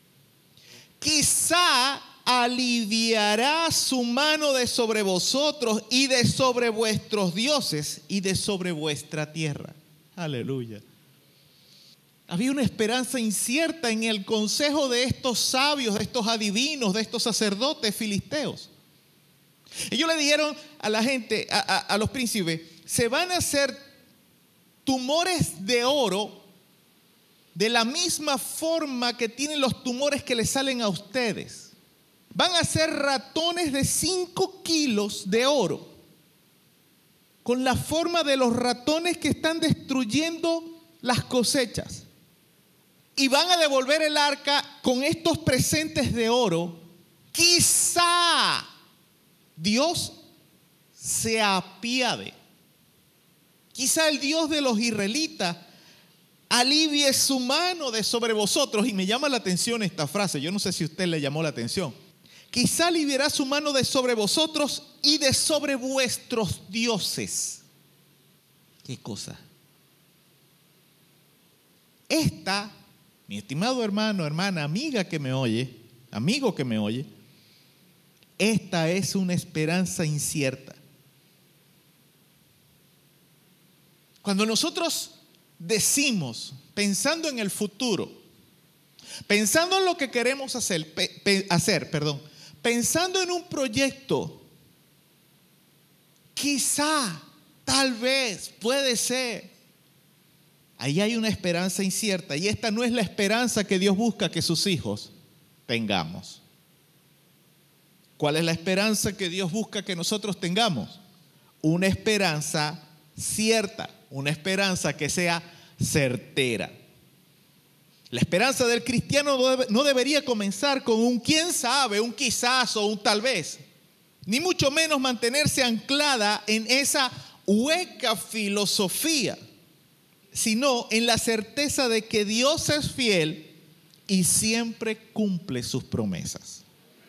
Quizá aliviará su mano de sobre vosotros y de sobre vuestros dioses y de sobre vuestra tierra. Aleluya. Había una esperanza incierta en el consejo de estos sabios, de estos adivinos, de estos sacerdotes filisteos. Ellos le dijeron a la gente, a, a, a los príncipes, se van a hacer tumores de oro de la misma forma que tienen los tumores que les salen a ustedes. Van a ser ratones de cinco kilos de oro, con la forma de los ratones que están destruyendo las cosechas. Y van a devolver el arca con estos presentes de oro. Quizá Dios se apiade. Quizá el Dios de los israelitas alivie su mano de sobre vosotros. Y me llama la atención esta frase. Yo no sé si a usted le llamó la atención. Quizá aliviará su mano de sobre vosotros y de sobre vuestros dioses. ¿Qué cosa? Esta, mi estimado hermano, hermana, amiga que me oye, amigo que me oye, esta es una esperanza incierta. Cuando nosotros decimos, pensando en el futuro, pensando en lo que queremos hacer, pe, pe, hacer, perdón, pensando en un proyecto, quizá, tal vez, puede ser, ahí hay una esperanza incierta y esta no es la esperanza que Dios busca que sus hijos tengamos. ¿Cuál es la esperanza que Dios busca que nosotros tengamos? Una esperanza cierta, una esperanza que sea certera. La esperanza del cristiano no, debe, no debería comenzar con un quién sabe, un quizás o un tal vez, ni mucho menos mantenerse anclada en esa hueca filosofía, sino en la certeza de que Dios es fiel y siempre cumple sus promesas.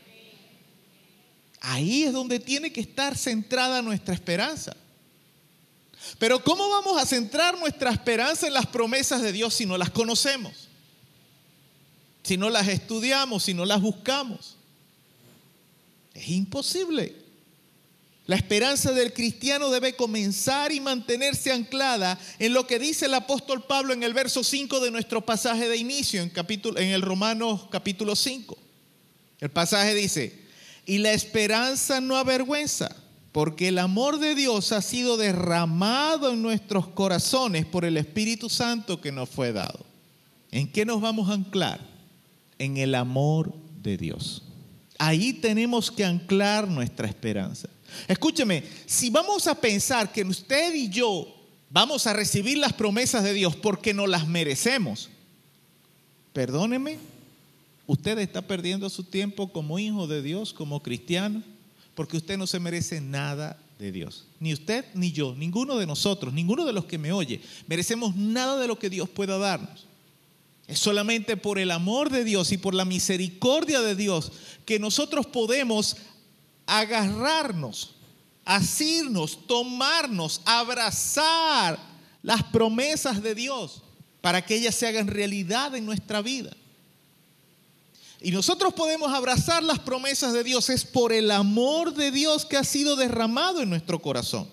Ahí es donde tiene que estar centrada nuestra esperanza. Pero ¿cómo vamos a centrar nuestra esperanza en las promesas de Dios si no las conocemos? Si no las estudiamos, si no las buscamos. Es imposible. La esperanza del cristiano debe comenzar y mantenerse anclada en lo que dice el apóstol Pablo en el verso cinco de nuestro pasaje de inicio, en, capítulo, en el Romanos capítulo cinco. El pasaje dice: y la esperanza no avergüenza, porque el amor de Dios ha sido derramado en nuestros corazones por el Espíritu Santo que nos fue dado. ¿En qué nos vamos a anclar? En el amor de Dios. Ahí tenemos que anclar nuestra esperanza. Escúcheme, si vamos a pensar que usted y yo vamos a recibir las promesas de Dios porque no las merecemos, perdóneme, usted está perdiendo su tiempo como hijo de Dios, como cristiano, porque usted no se merece nada de Dios. Ni usted ni yo, ninguno de nosotros, ninguno de los que me oye, merecemos nada de lo que Dios pueda darnos. Es solamente por el amor de Dios y por la misericordia de Dios que nosotros podemos agarrarnos, asirnos, tomarnos, abrazar las promesas de Dios para que ellas se hagan realidad en nuestra vida. Y nosotros podemos abrazar las promesas de Dios es por el amor de Dios que ha sido derramado en nuestro corazón.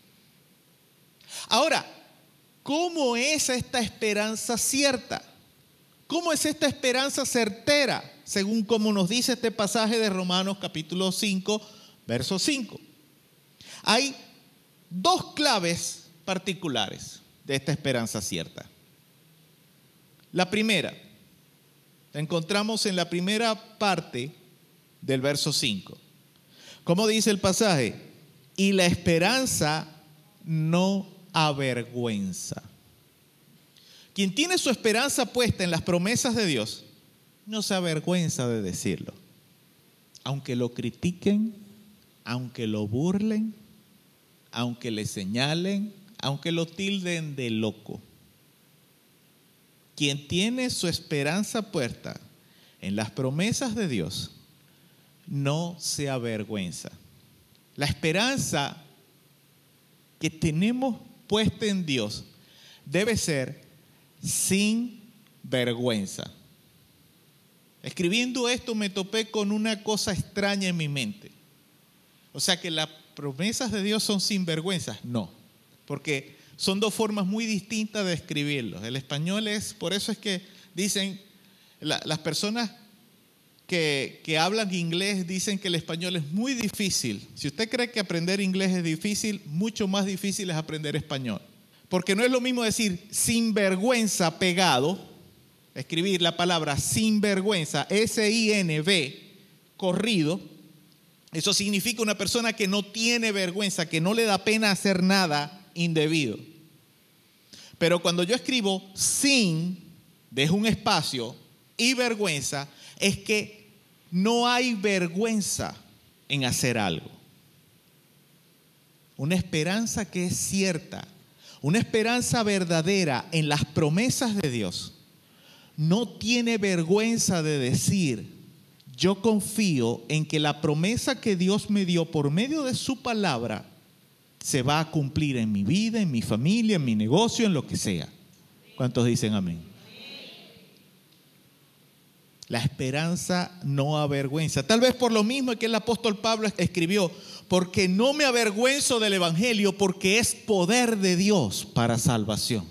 Ahora, ¿cómo es esta esperanza cierta? ¿Cómo es esta esperanza certera? Según como nos dice este pasaje de Romanos capítulo cinco, verso cinco. Hay dos claves particulares de esta esperanza cierta. La primera, la encontramos en la primera parte del verso cinco. ¿Cómo dice el pasaje? Y la esperanza no avergüenza. Quien tiene su esperanza puesta en las promesas de Dios, no se avergüenza de decirlo. Aunque lo critiquen, aunque lo burlen, aunque le señalen, aunque lo tilden de loco. Quien tiene su esperanza puesta en las promesas de Dios, no se avergüenza. La esperanza que tenemos puesta en Dios debe ser sin vergüenza. Escribiendo esto me topé con una cosa extraña en mi mente. O sea que las promesas de Dios son sin vergüenza. No, porque son dos formas muy distintas de escribirlo. El español es, por eso es que dicen, la, las personas que, que hablan inglés dicen que el español es muy difícil. Si usted cree que aprender inglés es difícil, mucho más difícil es aprender español. Porque no es lo mismo decir sin vergüenza pegado, escribir la palabra sin vergüenza, S I N V, corrido. Eso significa una persona que no tiene vergüenza, que no le da pena hacer nada indebido. Pero cuando yo escribo sin, dejo un espacio, y vergüenza, es que no hay vergüenza en hacer algo. Una esperanza que es cierta, una esperanza verdadera en las promesas de Dios, no tiene vergüenza de decir: yo confío en que la promesa que Dios me dio por medio de su palabra se va a cumplir en mi vida, en mi familia, en mi negocio, en lo que sea. ¿Cuántos dicen amén? La esperanza no avergüenza. Tal vez por lo mismo que el apóstol Pablo escribió: porque no me avergüenzo del evangelio, porque es poder de Dios para salvación.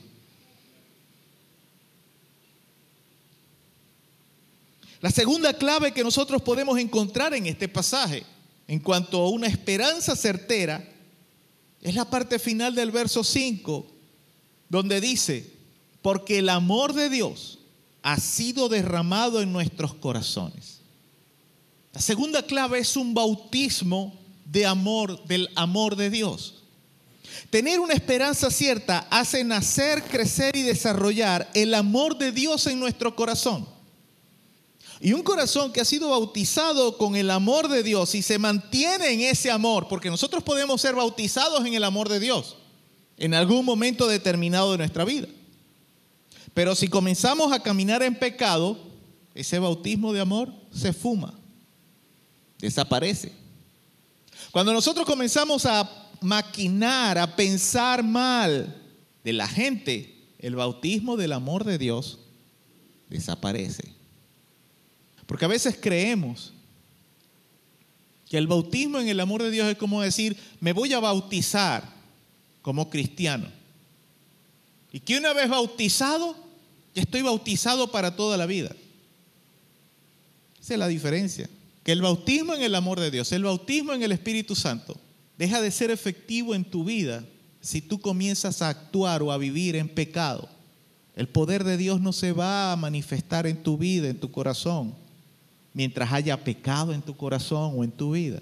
La segunda clave que nosotros podemos encontrar en este pasaje, en cuanto a una esperanza certera, es la parte final del verso cinco, donde dice: porque el amor de Dios ha sido derramado en nuestros corazones. La segunda clave es un bautismo de amor, del amor de Dios. Tener una esperanza cierta hace nacer, crecer y desarrollar el amor de Dios en nuestro corazón. Y un corazón que ha sido bautizado con el amor de Dios y se mantiene en ese amor, porque nosotros podemos ser bautizados en el amor de Dios, en algún momento determinado de nuestra vida. Pero si comenzamos a caminar en pecado, ese bautismo de amor se fuma, desaparece. Cuando nosotros comenzamos a maquinar, a pensar mal de la gente, el bautismo del amor de Dios desaparece. Porque a veces creemos que el bautismo en el amor de Dios es como decir, me voy a bautizar como cristiano. Y que una vez bautizado, ya estoy bautizado para toda la vida. Esa es la diferencia. Que el bautismo en el amor de Dios, el bautismo en el Espíritu Santo, deja de ser efectivo en tu vida si tú comienzas a actuar o a vivir en pecado. El poder de Dios no se va a manifestar en tu vida, en tu corazón, mientras haya pecado en tu corazón o en tu vida.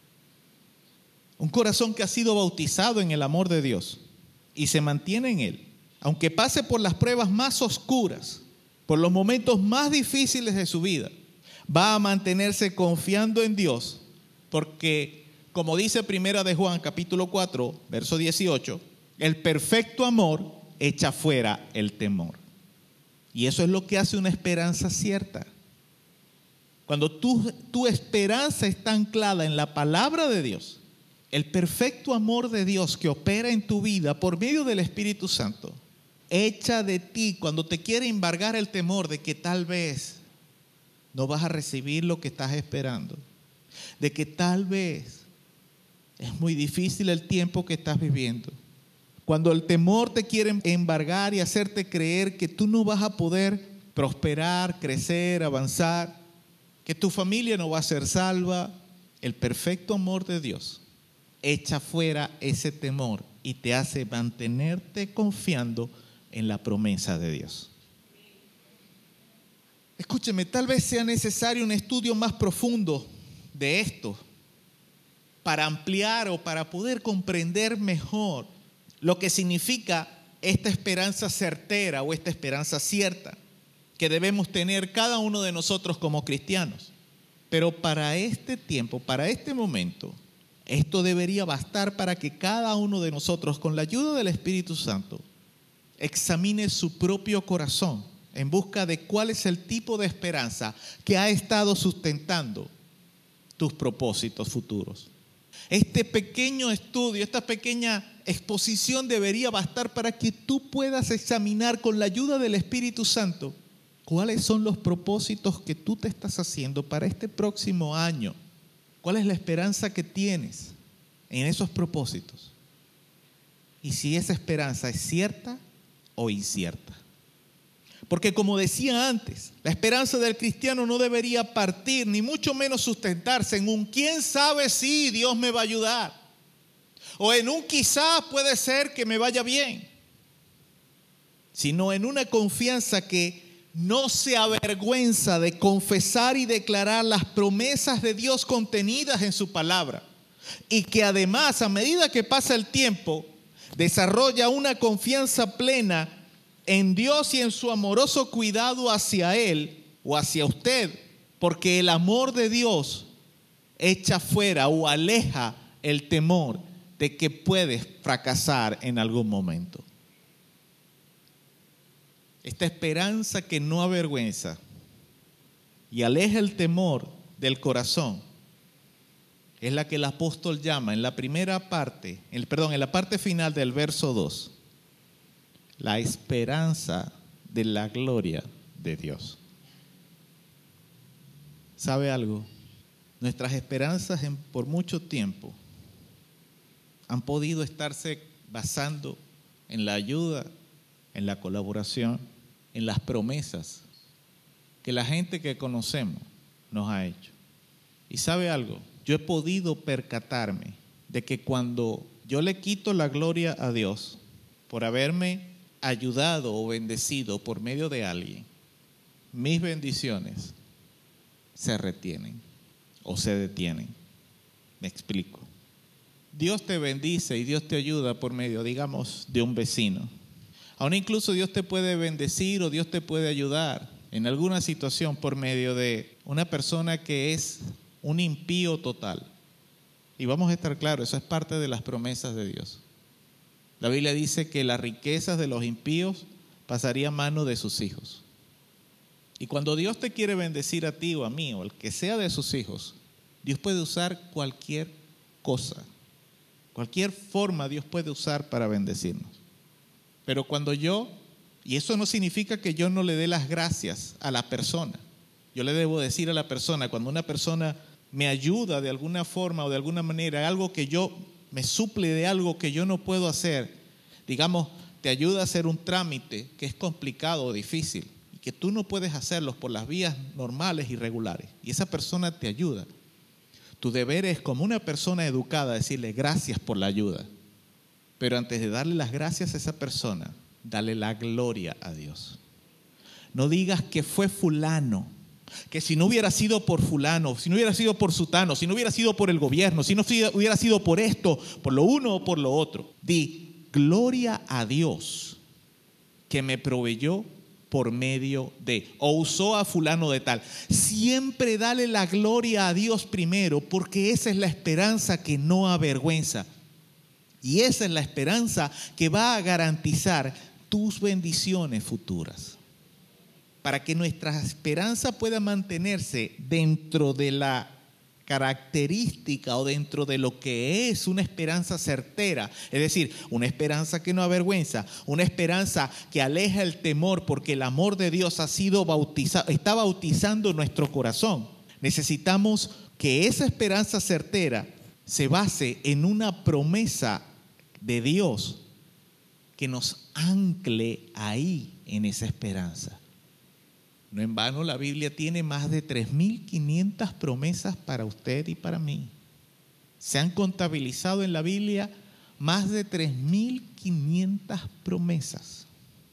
Un corazón que ha sido bautizado en el amor de Dios y se mantiene en él, aunque pase por las pruebas más oscuras, por los momentos más difíciles de su vida, va a mantenerse confiando en Dios, porque como dice Primera de Juan capítulo cuatro, verso dieciocho, el perfecto amor echa fuera el temor. Y eso es lo que hace una esperanza cierta. Cuando tu, tu esperanza está anclada en la palabra de Dios, el perfecto amor de Dios que opera en tu vida por medio del Espíritu Santo, echa de ti cuando te quiere embargar el temor de que tal vez no vas a recibir lo que estás esperando, de que tal vez es muy difícil el tiempo que estás viviendo. Cuando el temor te quiere embargar y hacerte creer que tú no vas a poder prosperar, crecer, avanzar, que tu familia no va a ser salva, el perfecto amor de Dios echa fuera ese temor y te hace mantenerte confiando en la promesa de Dios. Escúcheme, tal vez sea necesario un estudio más profundo de esto para ampliar o para poder comprender mejor lo que significa esta esperanza certera o esta esperanza cierta que debemos tener cada uno de nosotros como cristianos. Pero para este tiempo, para este momento, esto debería bastar para que cada uno de nosotros, con la ayuda del Espíritu Santo, examine su propio corazón en busca de cuál es el tipo de esperanza que ha estado sustentando tus propósitos futuros. Este pequeño estudio, esta pequeña exposición debería bastar para que tú puedas examinar con la ayuda del Espíritu Santo cuáles son los propósitos que tú te estás haciendo para este próximo año. ¿Cuál es la esperanza que tienes en esos propósitos? Y si esa esperanza es cierta o incierta. Porque como decía antes, la esperanza del cristiano no debería partir, ni mucho menos sustentarse en un quién sabe si Dios me va a ayudar. O en un quizás puede ser que me vaya bien. Sino en una confianza que no se avergüenza de confesar y declarar las promesas de Dios contenidas en su palabra. Y que además, a medida que pasa el tiempo, desarrolla una confianza plena en Dios y en su amoroso cuidado hacia Él o hacia usted, porque el amor de Dios echa fuera o aleja el temor de que puedes fracasar en algún momento. Esta esperanza que no avergüenza y aleja el temor del corazón es la que el apóstol llama en la primera parte, el, perdón, en la parte final del verso dos, la esperanza de la gloria de Dios. ¿Sabe algo? Nuestras esperanzas en, por mucho tiempo han podido estarse basando en la ayuda, en la colaboración, en las promesas que la gente que conocemos nos ha hecho. ¿Y sabe algo? Yo he podido percatarme de que cuando yo le quito la gloria a Dios por haberme ayudado o bendecido por medio de alguien, mis bendiciones se retienen o se detienen. Me explico. Dios te bendice y Dios te ayuda por medio, digamos, de un vecino. Aún incluso Dios te puede bendecir o Dios te puede ayudar en alguna situación por medio de una persona que es un impío total. Y vamos a estar claros, eso es parte de las promesas de Dios. La Biblia dice que las riquezas de los impíos pasarían a mano de sus hijos. Y cuando Dios te quiere bendecir a ti o a mí o al que sea de sus hijos, Dios puede usar cualquier cosa, cualquier forma Dios puede usar para bendecirnos. Pero cuando yo, y eso no significa que yo no le dé las gracias a la persona, yo le debo decir a la persona, cuando una persona me ayuda de alguna forma o de alguna manera, algo que yo, me suple de algo que yo no puedo hacer, digamos, te ayuda a hacer un trámite que es complicado o difícil, y que tú no puedes hacerlo por las vías normales y regulares, y esa persona te ayuda. Tu deber es, como una persona educada, decirle gracias por la ayuda. Pero antes de darle las gracias a esa persona, dale la gloria a Dios. No digas que fue fulano, que si no hubiera sido por fulano, si no hubiera sido por sutano, si no hubiera sido por el gobierno, si no hubiera sido por esto, por lo uno o por lo otro. Di gloria a Dios que me proveyó por medio de, o usó a fulano de tal. Siempre dale la gloria a Dios primero, porque esa es la esperanza que no avergüenza. Y esa es la esperanza que va a garantizar tus bendiciones futuras. Para que nuestra esperanza pueda mantenerse dentro de la característica o dentro de lo que es una esperanza certera, es decir, una esperanza que no avergüenza, una esperanza que aleja el temor, porque el amor de Dios ha sido bautizado, está bautizando nuestro corazón. Necesitamos que esa esperanza certera se base en una promesa de Dios que nos ancle ahí en esa esperanza. No en vano la Biblia tiene más de tres mil quinientas promesas para usted y para mí. Se han contabilizado en la Biblia más de tres mil quinientas promesas.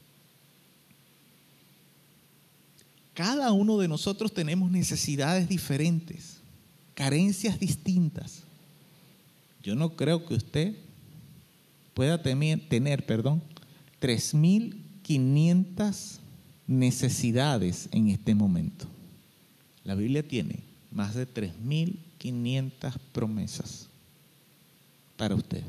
Cada uno de nosotros tenemos necesidades diferentes, carencias distintas. Yo no creo que usted pueda tener, tener perdón, tres mil quinientas necesidades en este momento. La Biblia tiene más de tres mil quinientas promesas para usted,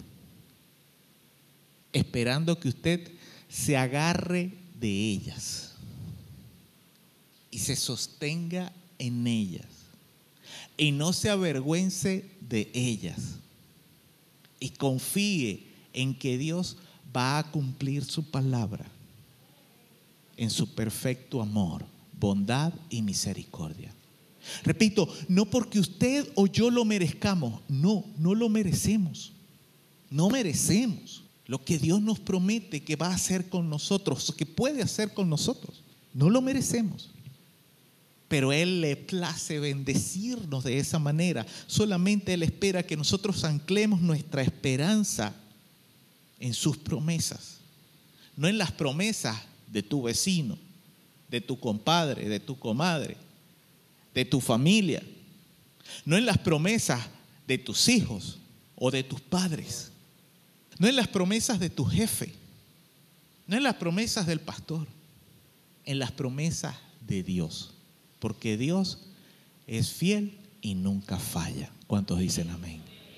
esperando que usted se agarre de ellas y se sostenga en ellas y no se avergüence de ellas y confíe en que Dios va a cumplir su palabra en su perfecto amor, bondad y misericordia. Repito, no porque usted o yo lo merezcamos, no, no lo merecemos. No merecemos lo que Dios nos promete que va a hacer con nosotros, que puede hacer con nosotros. No lo merecemos. Pero Él le place bendecirnos de esa manera. Solamente Él espera que nosotros anclemos nuestra esperanza en sus promesas, no en las promesas de tu vecino, de tu compadre, de tu comadre, de tu familia, no en las promesas de tus hijos o de tus padres, no en las promesas de tu jefe, no en las promesas del pastor, en las promesas de Dios, porque Dios es fiel y nunca falla. ¿Cuántos dicen amén?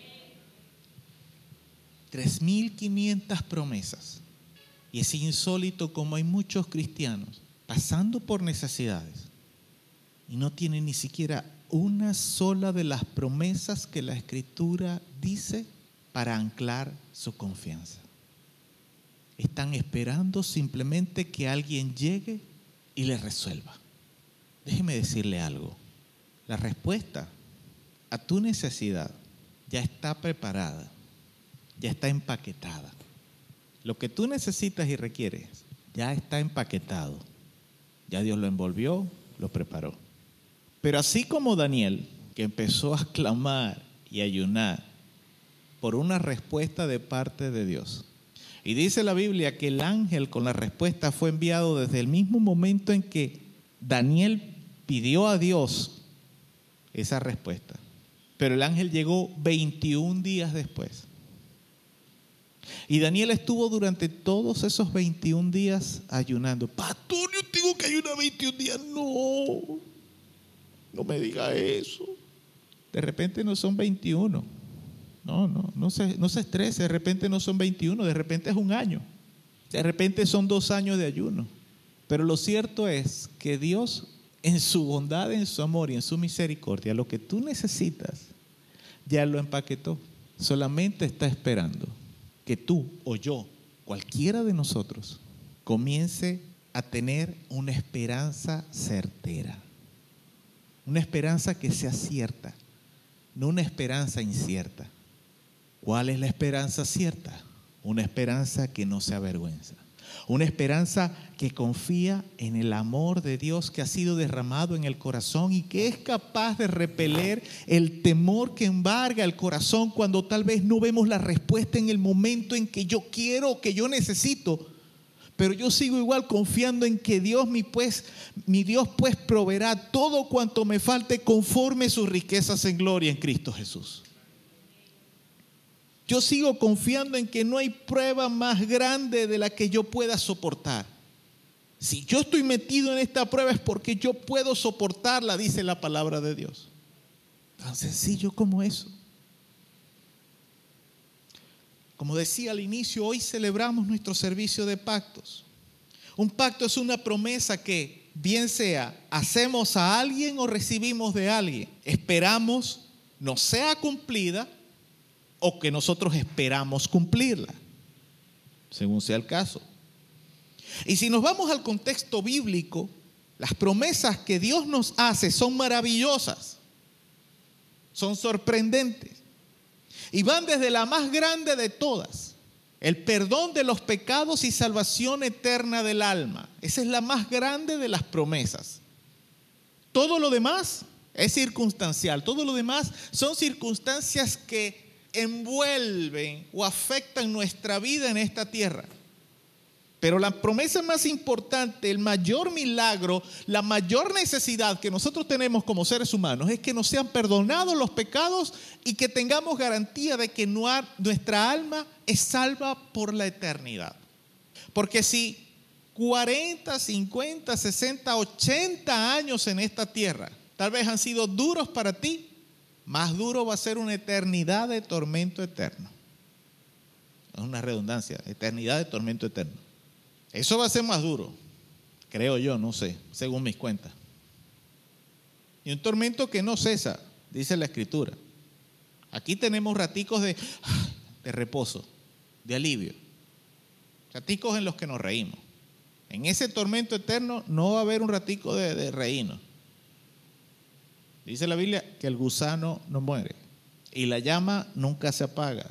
tres mil quinientas promesas. Y es insólito como hay muchos cristianos pasando por necesidades y no tienen ni siquiera una sola de las promesas que la Escritura dice para anclar su confianza. Están esperando simplemente que alguien llegue y les resuelva. Déjeme decirle algo. La respuesta a tu necesidad ya está preparada, ya está empaquetada. Lo que tú necesitas y requieres ya está empaquetado. Ya Dios lo envolvió, lo preparó. Pero así como Daniel, que empezó a clamar y ayunar por una respuesta de parte de Dios. Y dice la Biblia que el ángel con la respuesta fue enviado desde el mismo momento en que Daniel pidió a Dios esa respuesta. Pero el ángel llegó veintiún días después. Y Daniel estuvo durante todos esos veintiún días ayunando. Pastor, yo tengo que ayunar veintiún días. No, no me diga eso. De repente no son veintiuno, No, no, no se, no se estrese. De repente no son veintiuno, de repente es un año. De repente son dos años de ayuno. Pero lo cierto es que Dios, en su bondad, en su amor y en su misericordia, lo que tú necesitas, ya lo empaquetó. Solamente está esperando que tú o yo, cualquiera de nosotros, comience a tener una esperanza certera. Una esperanza que sea cierta, no una esperanza incierta. ¿Cuál es la esperanza cierta? Una esperanza que no se avergüenza. Una esperanza que confía en el amor de Dios que ha sido derramado en el corazón y que es capaz de repeler el temor que embarga el corazón cuando tal vez no vemos la respuesta en el momento en que yo quiero o que yo necesito. Pero yo sigo igual confiando en que Dios, mi, pues, mi Dios pues proveerá todo cuanto me falte conforme sus riquezas en gloria en Cristo Jesús. Yo sigo confiando en que no hay prueba más grande de la que yo pueda soportar. Si yo estoy metido en esta prueba es porque yo puedo soportarla, dice la palabra de Dios. Tan sencillo como eso. Como decía al inicio, hoy celebramos nuestro servicio de pactos. Un pacto es una promesa que, bien sea, hacemos a alguien o recibimos de alguien. Esperamos no sea cumplida o que nosotros esperamos cumplirla, según sea el caso. Y si nos vamos al contexto bíblico, las promesas que Dios nos hace son maravillosas, son sorprendentes y van desde la más grande de todas, el perdón de los pecados y salvación eterna del alma. Esa es la más grande de las promesas. Todo lo demás es circunstancial, todo lo demás son circunstancias que envuelven o afectan nuestra vida en esta tierra. Pero la promesa más importante, el mayor milagro, la mayor necesidad que nosotros tenemos como seres humanos es que nos sean perdonados los pecados y que tengamos garantía de que nuestra alma es salva por la eternidad. Porque si cuarenta, cincuenta, sesenta, ochenta años en esta tierra tal vez han sido duros para ti, más duro va a ser una eternidad de tormento eterno. Es una redundancia, eternidad de tormento eterno. Eso va a ser más duro, creo yo, no sé, según mis cuentas. Y un tormento que no cesa, dice la Escritura. Aquí tenemos raticos de, de reposo, de alivio. Raticos en los que nos reímos. En ese tormento eterno no va a haber un ratico de, de reírnos. Dice la Biblia que el gusano no muere y la llama nunca se apaga.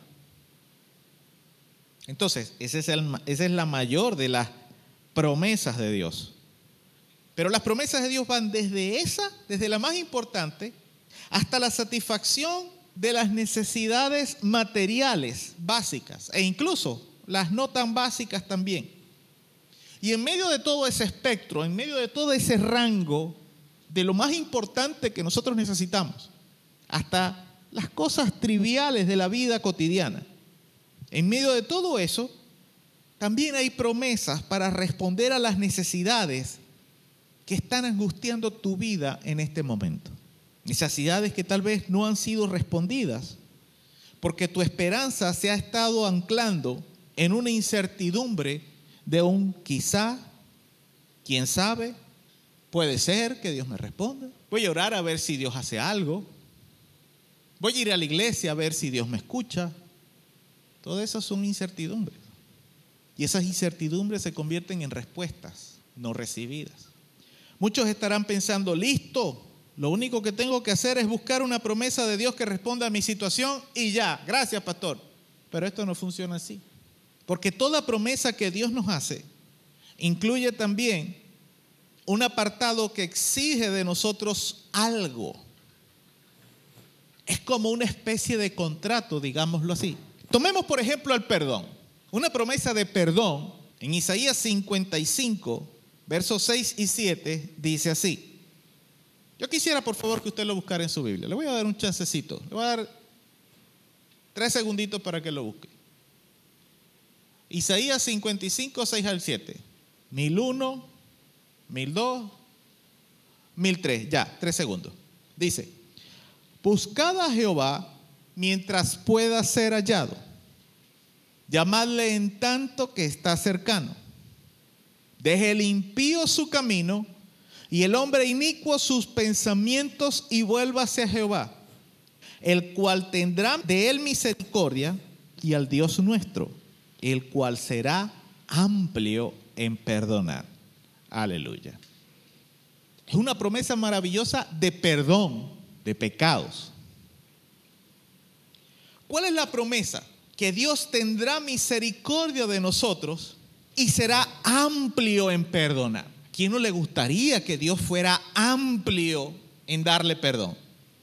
Entonces, ese es el, esa es la mayor de las promesas de Dios. Pero las promesas de Dios van desde esa, desde la más importante, hasta la satisfacción de las necesidades materiales básicas e incluso las no tan básicas también. Y en medio de todo ese espectro, en medio de todo ese rango de lo más importante que nosotros necesitamos, hasta las cosas triviales de la vida cotidiana, en medio de todo eso, también hay promesas para responder a las necesidades que están angustiando tu vida en este momento. Necesidades que tal vez no han sido respondidas, porque tu esperanza se ha estado anclando en una incertidumbre de un quizá, quién sabe, puede ser que Dios me responda. Voy a orar a ver si Dios hace algo. Voy a ir a la iglesia a ver si Dios me escucha. Todas esas son incertidumbres. Y esas incertidumbres se convierten en respuestas no recibidas. Muchos estarán pensando, listo, lo único que tengo que hacer es buscar una promesa de Dios que responda a mi situación y ya, gracias pastor. Pero esto no funciona así. Porque toda promesa que Dios nos hace incluye también un apartado que exige de nosotros algo. Es como una especie de contrato, digámoslo así. Tomemos por ejemplo el perdón. Una promesa de perdón en Isaías cincuenta y cinco, versos seis y siete, dice así. Yo quisiera por favor que usted lo buscara en su Biblia. Le voy a dar un chancecito. Le voy a dar tres segunditos para que lo busque. Isaías cincuenta y cinco, seis al siete. mil uno, mil dos, mil tres. Ya, tres segundos. Dice, buscad a Jehová mientras pueda ser hallado. Llamadle en tanto que está cercano. Deje el impío su camino y el hombre inicuo sus pensamientos y vuélvase a Jehová, el cual tendrá de él misericordia, y al Dios nuestro, el cual será amplio en perdonar. Aleluya. Es una promesa maravillosa de perdón de pecados. ¿Cuál es la promesa? Que Dios tendrá misericordia de nosotros y será amplio en perdonar. ¿A quién no le gustaría que Dios fuera amplio en darle perdón?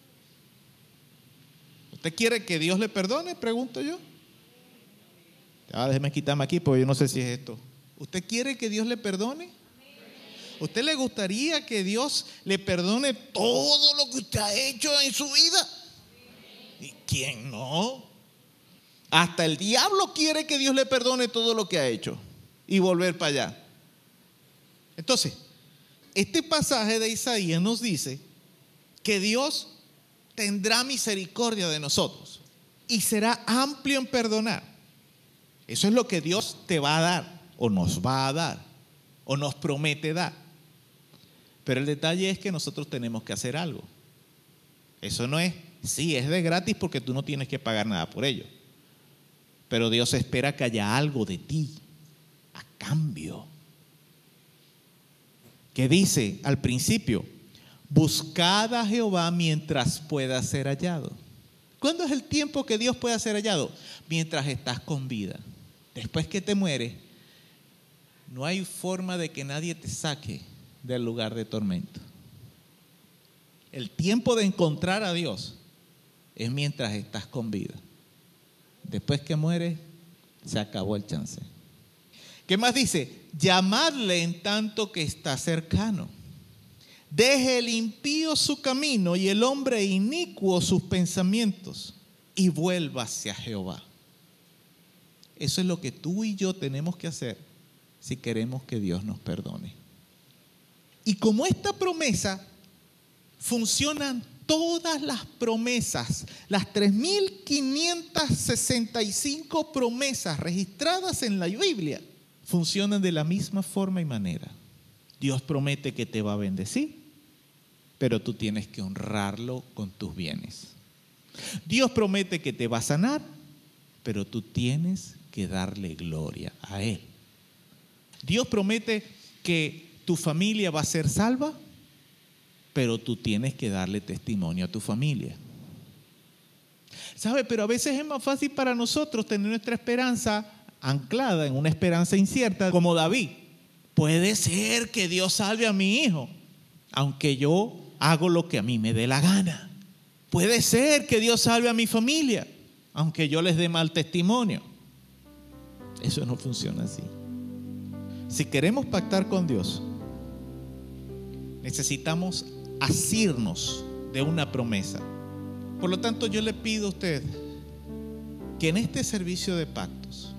¿Usted quiere que Dios le perdone? Pregunto yo. Ah, déjeme quitarme aquí porque yo no sé si es esto. ¿Usted quiere que Dios le perdone? ¿Usted le gustaría que Dios le perdone todo lo que usted ha hecho en su vida? ¿Y quién no? Hasta el diablo quiere que Dios le perdone todo lo que ha hecho y volver para allá. Entonces, este pasaje de Isaías nos dice que Dios tendrá misericordia de nosotros y será amplio en perdonar. Eso es lo que Dios te va a dar, o nos va a dar, o nos promete dar. Pero el detalle es que nosotros tenemos que hacer algo. Eso no es, sí, es de gratis porque tú no tienes que pagar nada por ello. Pero Dios espera que haya algo de ti a cambio. Que dice al principio, buscad a Jehová mientras pueda ser hallado. ¿Cuándo es el tiempo que Dios pueda ser hallado? Mientras estás con vida. Después que te mueres, no hay forma de que nadie te saque del lugar de tormento. El tiempo de encontrar a Dios es mientras estás con vida. Después que mueres, se acabó el chance. ¿Qué más dice? Llamadle en tanto que está cercano. Deje el impío su camino y el hombre inicuo sus pensamientos y vuelva hacia Jehová. Eso es lo que tú y yo tenemos que hacer si queremos que Dios nos perdone. Y como esta promesa, funcionan todas las promesas, las tres mil quinientas sesenta y cinco promesas registradas en la Biblia, funcionan de la misma forma y manera. Dios promete que te va a bendecir, pero tú tienes que honrarlo con tus bienes. Dios promete que te va a sanar, pero tú tienes que darle gloria a Él. Dios promete que tu familia va a ser salva, pero tú tienes que darle testimonio a tu familia. ¿Sabe? Pero a veces es más fácil para nosotros tener nuestra esperanza anclada en una esperanza incierta, como David. Puede ser que Dios salve a mi hijo, aunque yo hago lo que a mí me dé la gana. Puede ser que Dios salve a mi familia, aunque yo les dé mal testimonio. Eso no funciona así. Si queremos pactar con Dios, necesitamos asirnos de una promesa. Por lo tanto, yo le pido a usted que en este servicio de pactos,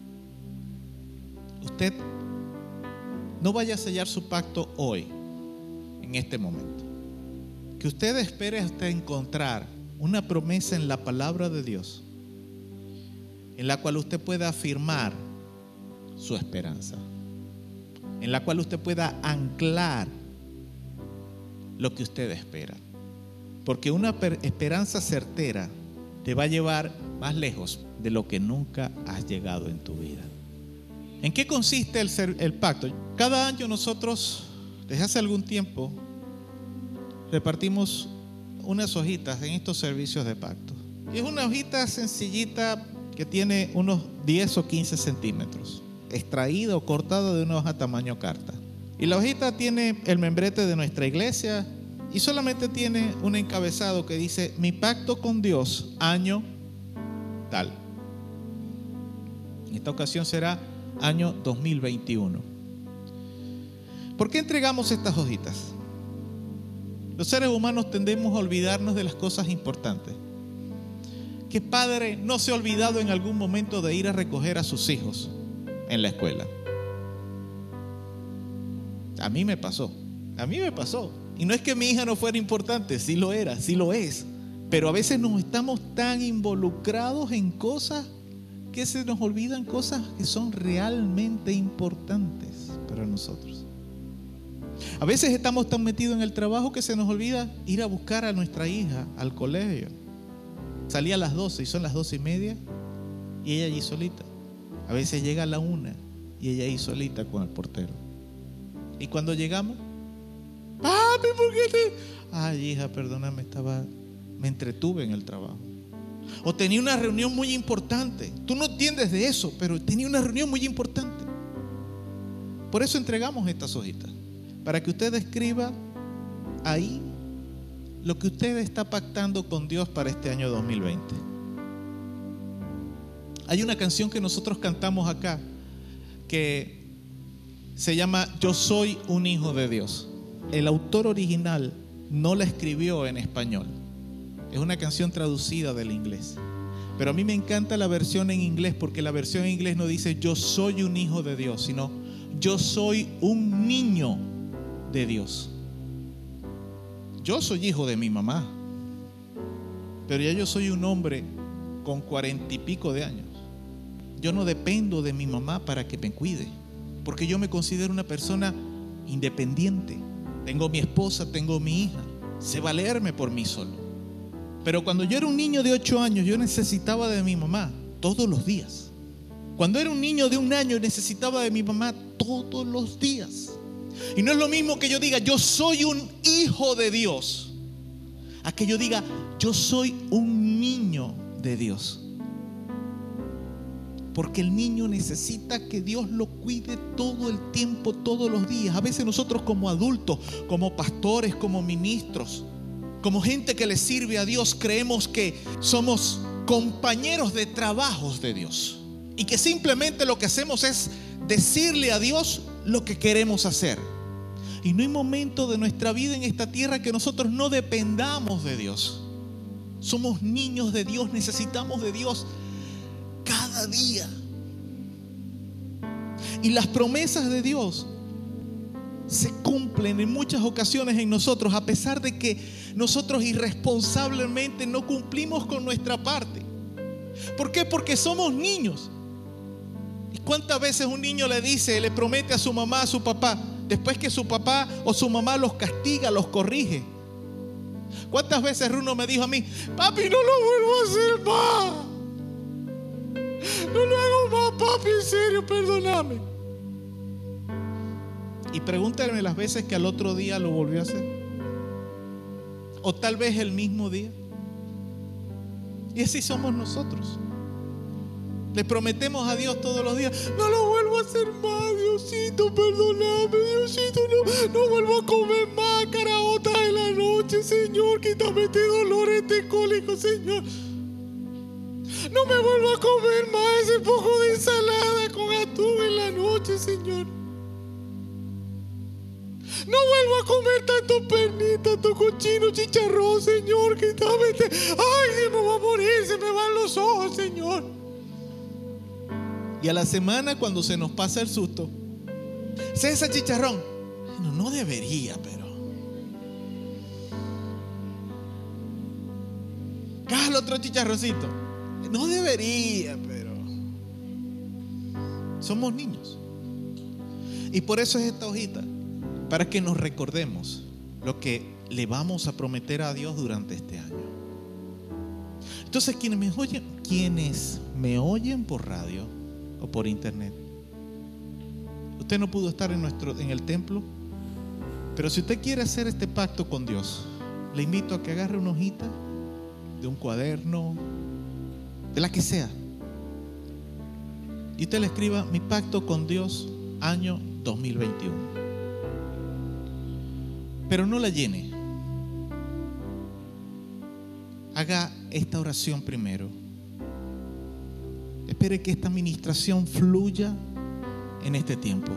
usted no vaya a sellar su pacto hoy, en este momento. Que usted espere hasta encontrar una promesa en la palabra de Dios, en la cual usted pueda afirmar su esperanza, en la cual usted pueda anclar lo que usted espera. Porque una esperanza certera te va a llevar más lejos de lo que nunca has llegado en tu vida. ¿En qué consiste el, el pacto? Cada año nosotros, desde hace algún tiempo, repartimos unas hojitas en estos servicios de pacto. Y es una hojita sencillita que tiene unos diez o quince centímetros, extraída o cortada de una hoja tamaño carta. Y la hojita tiene el membrete de nuestra iglesia y solamente tiene un encabezado que dice: mi pacto con Dios, año tal. En esta ocasión será año dos mil veintiuno. ¿Por qué entregamos estas hojitas? Los seres humanos tendemos a olvidarnos de las cosas importantes. ¿Qué padre no se ha olvidado en algún momento de ir a recoger a sus hijos en la escuela? A mí me pasó, a mí me pasó. Y no es que mi hija no fuera importante, sí lo era, sí lo es. Pero a veces nos estamos tan involucrados en cosas que se nos olvidan cosas que son realmente importantes para nosotros. A veces estamos tan metidos en el trabajo que se nos olvida ir a buscar a nuestra hija al colegio. Salía a las doce y son las doce y media y ella allí solita. A veces llega a la una y ella ahí solita con el portero. Y cuando llegamos, papi, ¿por qué te...? Ay, hija, perdóname, estaba, me entretuve en el trabajo. O tenía una reunión muy importante. Tú no entiendes de eso, pero tenía una reunión muy importante. Por eso entregamos estas hojitas, para que usted escriba ahí lo que usted está pactando con Dios para este año dos mil veinte. Hay una canción que nosotros cantamos acá que se llama Yo soy un hijo de Dios. El autor original no la escribió en español. Es una canción traducida del inglés. Pero a mí me encanta la versión en inglés, porque la versión en inglés no dice yo soy un hijo de Dios, sino yo soy un niño de Dios. Yo soy hijo de mi mamá, pero ya yo soy un hombre con cuarenta y pico de años. Yo no dependo de mi mamá para que me cuide, porque yo me considero una persona independiente. Tengo mi esposa, tengo mi hija, sé valerme por mí solo. Pero cuando yo era un niño de ocho años, yo necesitaba de mi mamá todos los días. Cuando era un niño de un año, necesitaba de mi mamá todos los días. Y no es lo mismo que yo diga yo soy un hijo de Dios, a que yo diga yo soy un niño de Dios. Porque el niño necesita que Dios lo cuide todo el tiempo, todos los días. A veces nosotros como adultos, como pastores, como ministros, como gente que le sirve a Dios, creemos que somos compañeros de trabajos de Dios y que simplemente lo que hacemos es decirle a Dios lo que queremos hacer. Y no hay momento de nuestra vida en esta tierra que nosotros no dependamos de Dios. Somos niños de Dios, necesitamos de Dios cada día. Y las promesas de Dios se cumplen en muchas ocasiones en nosotros, a pesar de que nosotros irresponsablemente no cumplimos con nuestra parte. ¿Por qué? Porque somos niños. ¿Y cuántas veces un niño le dice, le promete a su mamá, a su papá, después que su papá o su mamá los castiga, los corrige? ¿Cuántas veces Runo me dijo a mí, papi, no lo vuelvo a hacer más? No lo hago más, papi, en serio, perdóname. Y pregúntame las veces que al otro día lo volvió a hacer. O tal vez el mismo día. Y así somos nosotros. Le prometemos a Dios todos los días, no lo vuelvo a hacer más, Diosito, perdóname, Diosito, no, no vuelvo a comer más caraotas en la noche, Señor, quítame este dolor, este cólico, Señor. No me vuelvo a comer más ese poco de ensalada con atún en la noche, Señor. No vuelvo a comer tanto pernil, tanto cochino, chicharrón, Señor, quítame este. Ay, se me va a morir, se me van los ojos, Señor. Y a la semana, cuando se nos pasa el susto, César, chicharrón. No, no debería, pero cájale otro chicharroncito. No debería, pero somos niños. Y por eso es esta hojita, para que nos recordemos lo que le vamos a prometer a Dios durante este año. Entonces, quienes me oyen, quienes me oyen por radio o por internet, usted no pudo estar en nuestro en el templo, pero si usted quiere hacer este pacto con Dios, le invito a que agarre una hojita de un cuaderno, de la que sea, y usted le escriba mi pacto con Dios año dos mil veintiuno. Pero no la llene. Haga esta oración primero. Espere que esta administración fluya en este tiempo.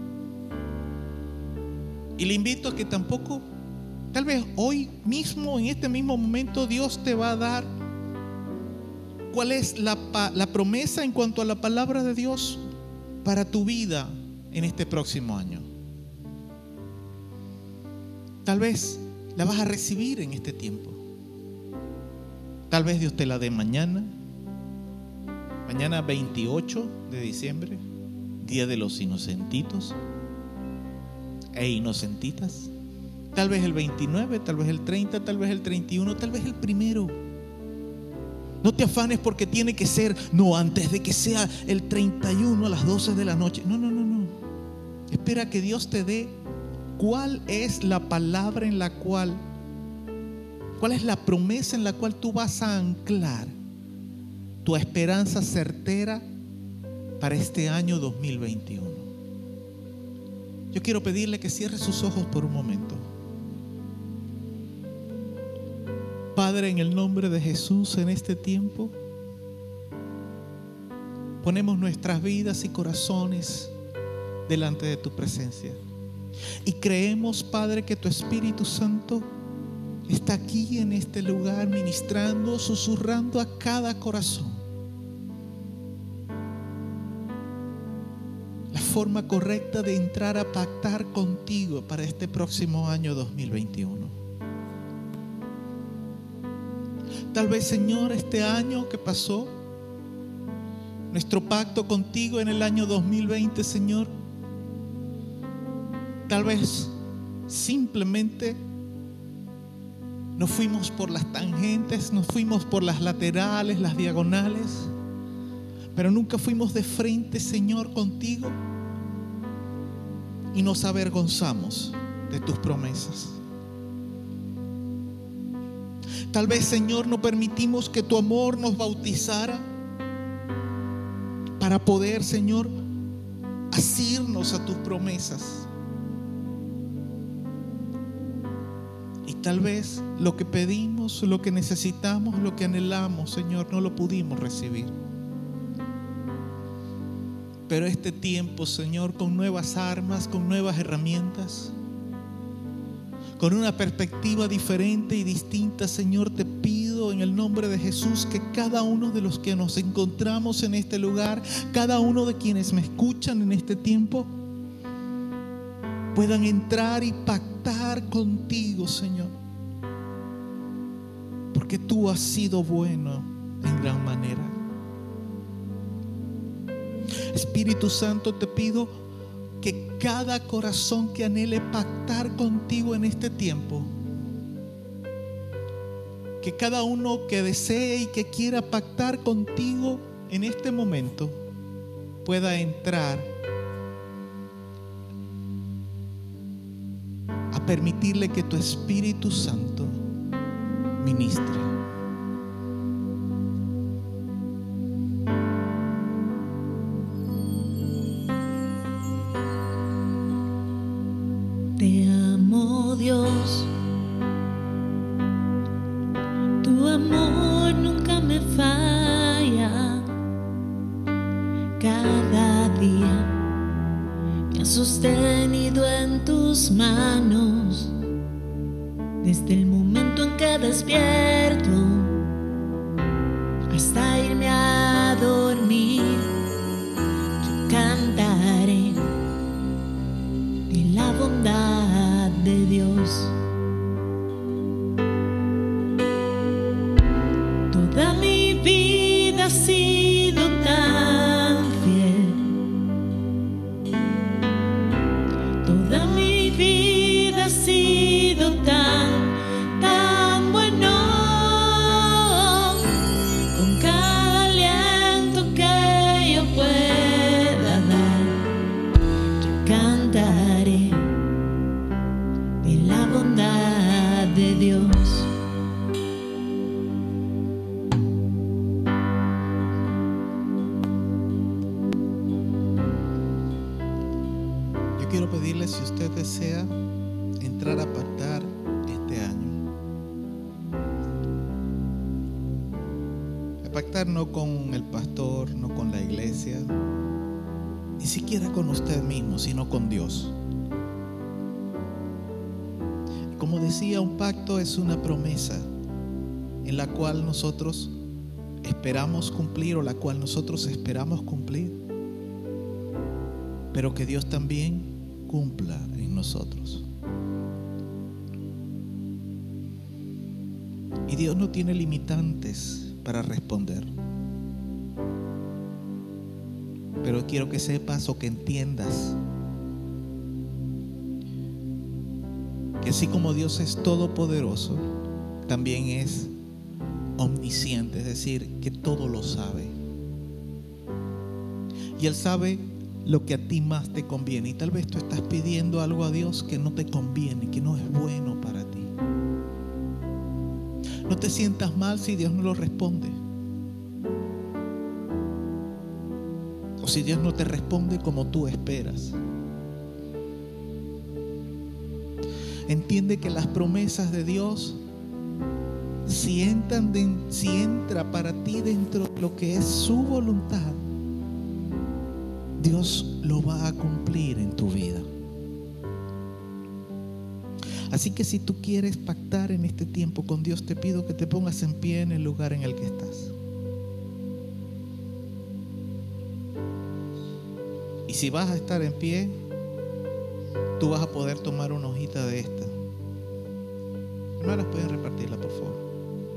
Y le invito a que tampoco, tal vez hoy mismo, en este mismo momento, Dios te va a dar cuál es la, la promesa en cuanto a la palabra de Dios para tu vida en este próximo año. Tal vez la vas a recibir en este tiempo. Tal vez Dios te la dé mañana. Mañana veintiocho de diciembre, Día de los Inocentitos e Inocentitas. Tal vez el veintinueve, tal vez el treinta, tal vez el treinta y uno, tal vez el primero. No te afanes porque tiene que ser, no, antes de que sea el treinta y uno a las doce de la noche. No, no, no, no. Espera que Dios te dé cuál es la palabra en la cual, cuál es la promesa en la cual tú vas a anclar tu esperanza certera para este año dos mil veintiuno. Yo quiero pedirle que cierre sus ojos por un momento. Padre, en el nombre de Jesús, en este tiempo ponemos nuestras vidas y corazones delante de tu presencia. Y creemos, Padre, que tu Espíritu Santo está aquí en este lugar ministrando, susurrando a cada corazón la forma correcta de entrar a pactar contigo para este próximo año dos mil veintiuno. Tal vez, Señor, este año que pasó, nuestro pacto contigo en el año dos mil veinte, Señor, tal vez simplemente nos fuimos por las tangentes, nos fuimos por las laterales, las diagonales, pero nunca fuimos de frente, Señor, contigo, y nos avergonzamos de tus promesas. Tal vez, Señor, no permitimos que tu amor nos bautizara para poder, Señor, asirnos a tus promesas. Y tal vez lo que pedimos, lo que necesitamos, lo que anhelamos, Señor, no lo pudimos recibir. Pero este tiempo, Señor, con nuevas armas, con nuevas herramientas, con una perspectiva diferente y distinta, Señor, te pido en el nombre de Jesús que cada uno de los que nos encontramos en este lugar, cada uno de quienes me escuchan en este tiempo, puedan entrar y pactar contigo, Señor, porque tú has sido bueno en gran manera. Espíritu Santo, te pido que cada corazón que anhele pactar contigo en este tiempo, que cada uno que desee y que quiera pactar contigo en este momento pueda entrar a permitirle que tu Espíritu Santo ministre. Te amo, Dios, tu amor nunca me falla. Cada día me has sostenido en tus manos. Desde el momento en que despierto hasta irme a dormir, yo cantaré de la bondad de Dios. Toda mi vida ha sido tan fiel, toda mi vida ha sido tan, tan bueno. Con cada aliento que yo pueda dar, yo cantaré de la bondad de Dios. Yo quiero pedirle, si usted desea entrar a pactar este año, a pactar no con el pastor, no con la iglesia, ni siquiera con usted mismo, sino con Dios. Como decía, un pacto es una promesa en la cual nosotros esperamos cumplir, o la cual nosotros esperamos cumplir, pero que Dios también cumpla en nosotros. Y Dios no tiene limitantes para responder. Pero quiero que sepas o que entiendas que así como Dios es todopoderoso, también es omnisciente, es decir, que todo lo sabe. Y Él sabe lo que a ti más te conviene. Y tal vez tú estás pidiendo algo a Dios que no te conviene, que no es bueno para ti. No te sientas mal si Dios no lo responde. O si Dios no te responde como tú esperas. Entiende que las promesas de Dios, si entran de, si entra para ti dentro de lo que es su voluntad, Dios lo va a cumplir en tu vida. Así que si tú quieres pactar en este tiempo con Dios, te pido que te pongas en pie en el lugar en el que estás. Y si vas a estar en pie, tú vas a poder tomar una hojita de esta. No las pueden repartirla, por favor.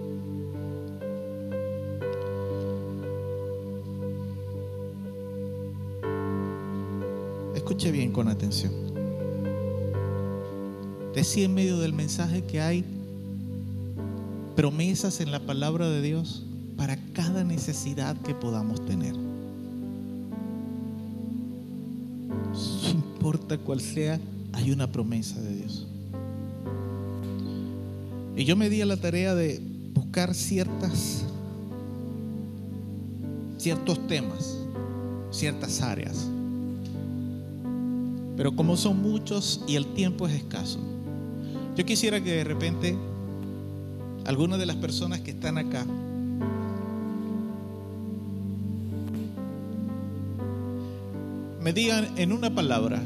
Escuche bien con atención. Decía en medio del mensaje que hay promesas en la palabra de Dios para cada necesidad que podamos tener. No importa cuál sea, hay una promesa de Dios. Y yo me di a la tarea de buscar ciertas, ciertos temas, ciertas áreas. Pero como son muchos y el tiempo es escaso, yo quisiera que de repente algunas de las personas que están acá me digan en una palabra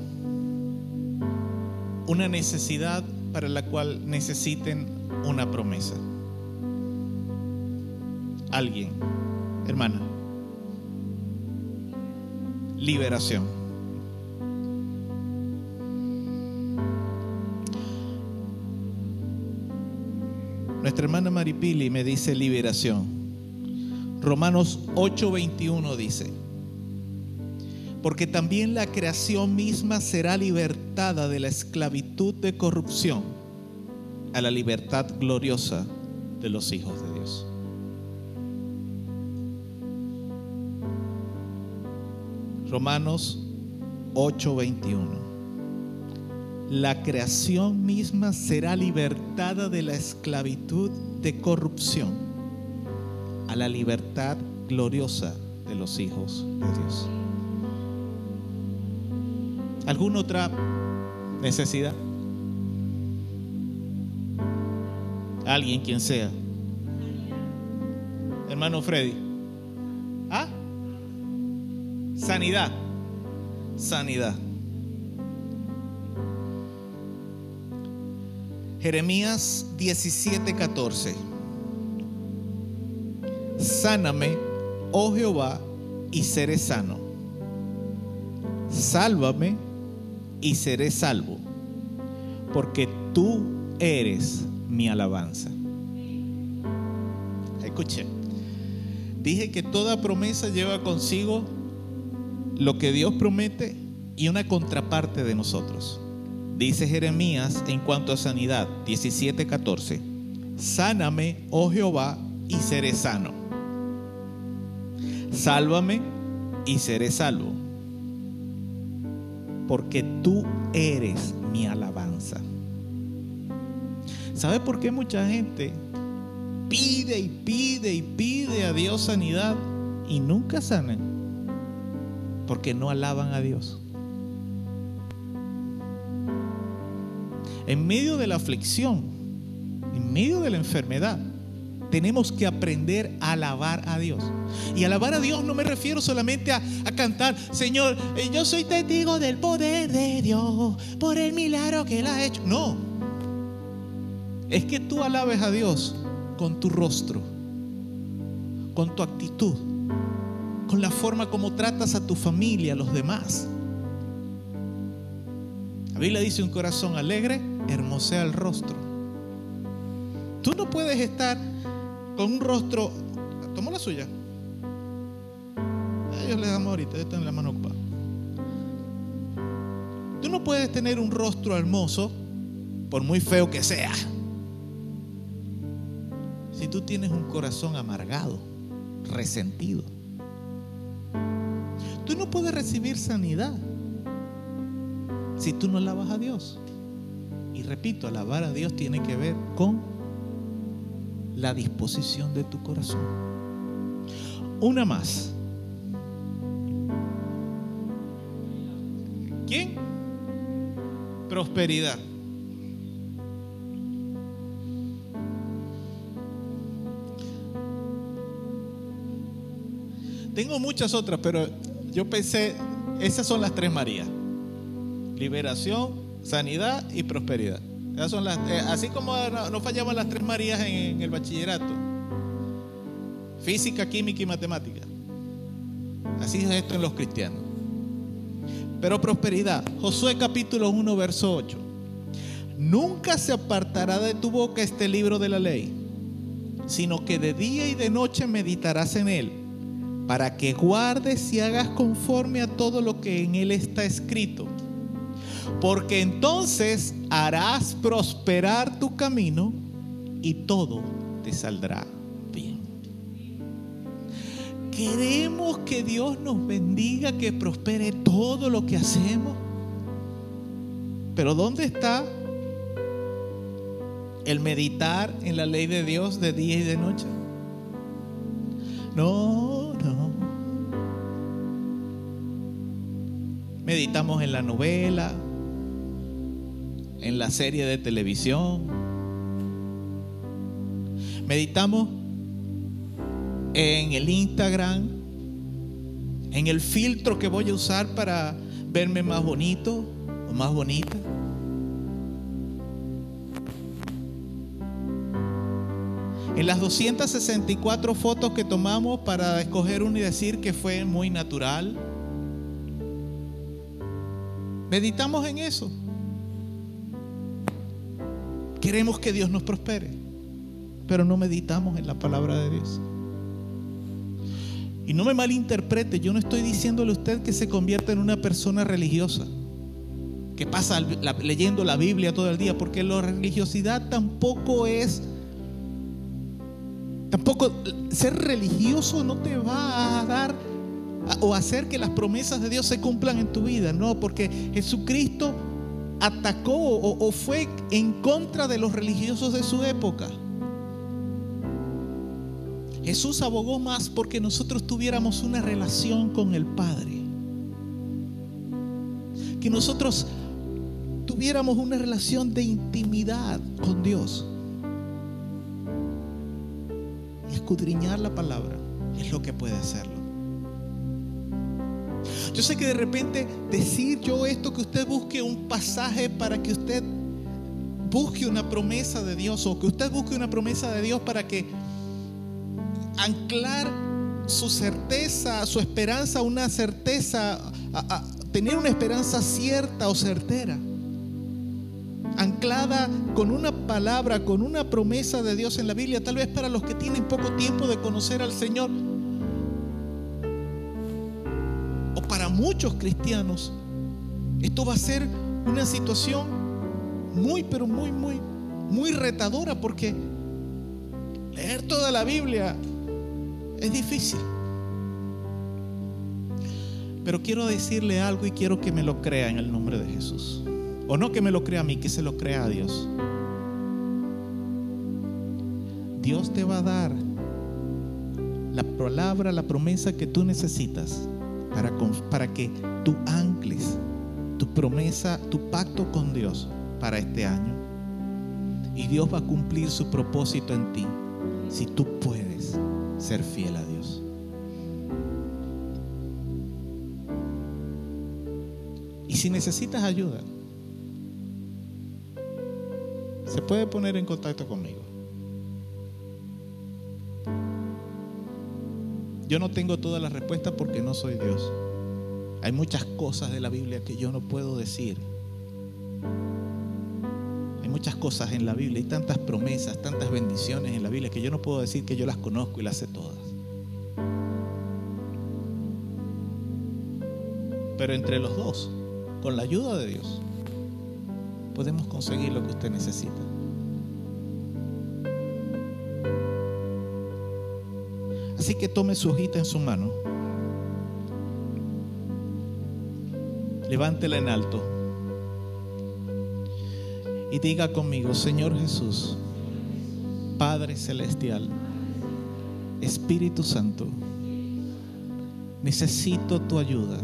una necesidad para la cual necesiten una promesa. Alguien, hermana. Liberación. Nuestra hermana Maripili me dice liberación. Romanos ocho veintiuno dice: porque también la creación misma será libertada de la esclavitud de corrupción a la libertad gloriosa de los hijos de Dios. Romanos ocho veintiuno. La creación misma será libertada de la esclavitud de corrupción a la libertad gloriosa de los hijos de Dios. ¿Alguna otra necesidad? Alguien, quien sea. Hermano Freddy. ¿Ah? Sanidad. Sanidad. Jeremías diecisiete catorce. Sáname, oh Jehová, y seré sano. Sálvame y seré salvo, porque tú eres mi alabanza. Escuche, dije que toda promesa lleva consigo lo que Dios promete y una contraparte de nosotros. Dice Jeremías en cuanto a sanidad, diecisiete catorce: sáname, oh Jehová, y seré sano. Sálvame y seré salvo, porque tú eres mi alabanza. ¿Sabe por qué mucha gente pide y pide y pide a Dios sanidad y nunca sanan? Porque no alaban a Dios. En medio de la aflicción, en medio de la enfermedad, tenemos que aprender a alabar a Dios. Y alabar a Dios no me refiero solamente a, a cantar: Señor, yo soy testigo del poder de Dios por el milagro que Él ha hecho. No, es que tú alabes a Dios con tu rostro, con tu actitud, con la forma como tratas a tu familia, a los demás. La Biblia dice: un corazón alegre hermosea el rostro. Tú no puedes estar con un rostro. Toma la suya. A ellos les damos ahorita, están en la mano ocupada. Tú no puedes tener un rostro hermoso, por muy feo que sea, si tú tienes un corazón amargado, resentido. Tú no puedes recibir sanidad si tú no alabas a Dios. Y repito, alabar a Dios tiene que ver con la disposición de tu corazón. Una más. ¿Quién? Prosperidad. Tengo muchas otras, pero yo pensé, esas son las tres Marías: liberación, sanidad y prosperidad. Esas son las, eh, así como no, no fallaban las tres Marías en, en el bachillerato: física, química y matemática. Así es esto en los cristianos. Pero prosperidad, Josué capítulo uno verso ocho: nunca se apartará de tu boca este libro de la ley, sino que de día y de noche meditarás en él, para que guardes y hagas conforme a todo lo que en él está escrito, porque entonces harás prosperar tu camino y todo te saldrá bien. Queremos que Dios nos bendiga, que prospere todo lo que hacemos, pero ¿dónde está el meditar en la ley de Dios de día y de noche? No, no. Meditamos en la novela, en la serie de televisión. Meditamos en el Instagram, en el filtro que voy a usar para verme más bonito o más bonita. En las doscientas sesenta y cuatro fotos que tomamos para escoger una y decir que fue muy natural. Meditamos en eso. Queremos que Dios nos prospere, pero no meditamos en la palabra de Dios. Y no me malinterprete, yo no estoy diciéndole a usted que se convierta en una persona religiosa, que pasa la, leyendo la Biblia todo el día, porque la religiosidad tampoco es... Tampoco ser religioso no te va a dar o hacer que las promesas de Dios se cumplan en tu vida. No, porque Jesucristo atacó o, o fue en contra de los religiosos de su época. Jesús abogó más porque nosotros tuviéramos una relación con el Padre, que nosotros tuviéramos una relación de intimidad con Dios. Escudriñar la palabra es lo que puede hacerlo. Yo sé que de repente decir yo esto, que usted busque un pasaje para que usted busque una promesa de Dios, o que usted busque una promesa de Dios para que anclar su certeza, su esperanza, una certeza, a, a tener una esperanza cierta o certera, anclada con una palabra, con una promesa de Dios en la Biblia. Tal vez para los que tienen poco tiempo de conocer al Señor, o para muchos cristianos, esto va a ser una situación muy, pero muy, muy, muy retadora, porque leer toda la Biblia es difícil. Pero quiero decirle algo y quiero que me lo crea en el nombre de Jesús. O no que me lo crea a mí, que se lo crea a Dios. Dios te va a dar la palabra, la promesa que tú necesitas para, para que tú ancles tu promesa, tu pacto con Dios para este año. Y Dios va a cumplir su propósito en ti si tú puedes ser fiel a Dios. Y si necesitas ayuda, se puede poner en contacto conmigo. Yo no tengo todas las respuestas porque no soy Dios. Hay muchas cosas de la Biblia que yo no puedo decir. Hay muchas cosas en la Biblia, hay tantas promesas, tantas bendiciones en la Biblia que yo no puedo decir que yo las conozco y las sé todas. Pero entre los dos, con la ayuda de Dios, podemos conseguir lo que usted necesita. Así que tome su hojita en su mano, levántela en alto y diga conmigo: Señor Jesús, Padre Celestial, Espíritu Santo, necesito tu ayuda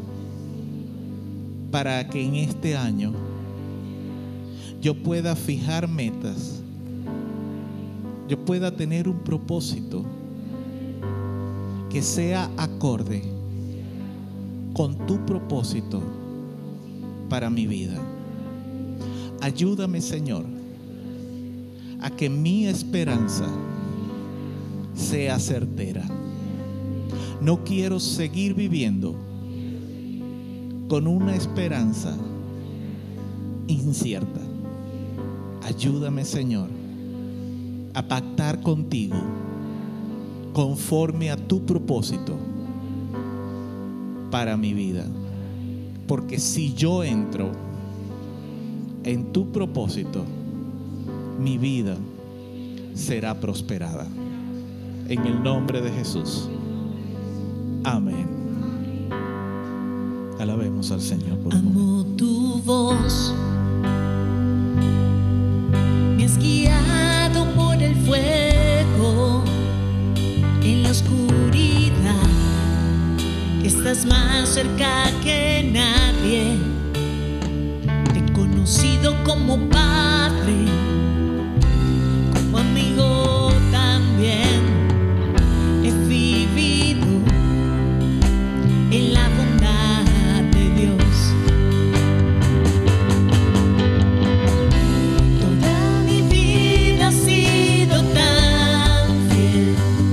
para que en este año yo pueda fijar metas, yo pueda tener un propósito que sea acorde con tu propósito para mi vida. Ayúdame, Señor, a que mi esperanza sea certera. No quiero seguir viviendo con una esperanza incierta. Ayúdame, Señor, a pactar contigo conforme a tu propósito para mi vida. Porque si yo entro en tu propósito, mi vida será prosperada. En el nombre de Jesús. Amén. Alabemos al Señor por un momento. Amo tu voz, me has guiado por el fuego, en la oscuridad estás más cerca que nadie. Te he conocido como padre, como amigo también. He vivido en la bondad de Dios. Toda mi vida ha sido tan fiel.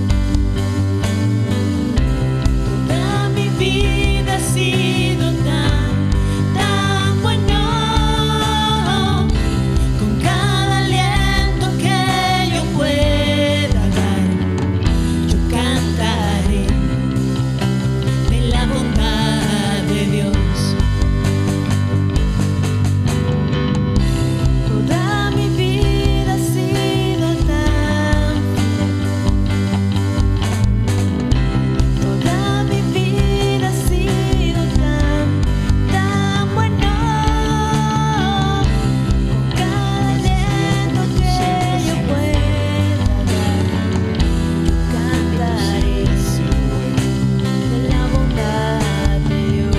Toda mi vida ha sido tan, tan bueno. Con cada aliento que yo pueda dar, yo cantaré de la bondad de Dios. Toda mi vida ha sido tan fiel. Toda mi vida ha sido tan, tan bueno. Con cada aliento que yo pueda dar, yo cantaré de la bondad de Dios.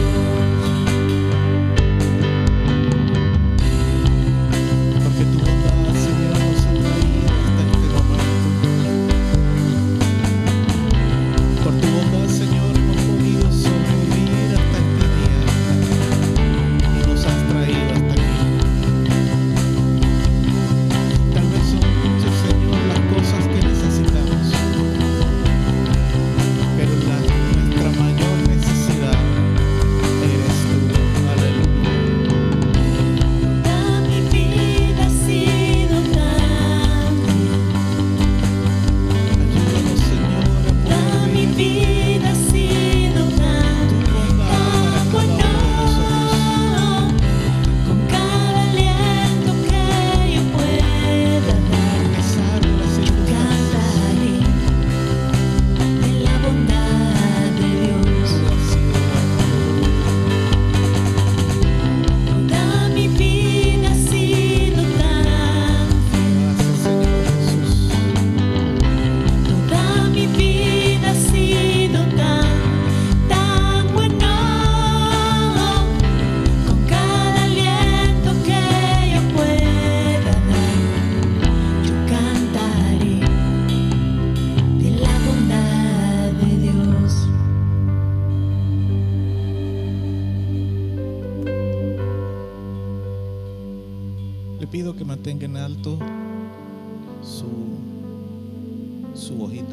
Porque tu bondad, Señor, nos ha traído hasta este momento. Por tu bondad, Señor, hemos podido sobrevivir hasta este día y nos has traído hasta aquí. Tal vez son muchas, Señor, las cosas que necesitamos, pero la, nuestra mayor necesidad eres tú. Aleluya. Toda mi vida ha sido tan Ayúdanos, Señor, a Toda poder mi vivir vida ha sido tan, tu bondad tan para cada uno de bueno. Con cada aliento que yo pueda dar, a pesar de las circunstancias. cantaré de la bondad de Dios. Tú has sido Toda mi vida ha sido tan fiel. gracias, Señor Jesús. Toda mi vida ha sido tan, tan bueno. Con cada aliento que yo pueda dar, yo cantaré de la bondad de Dios. Le pido que mantenga en alto su, su hojita.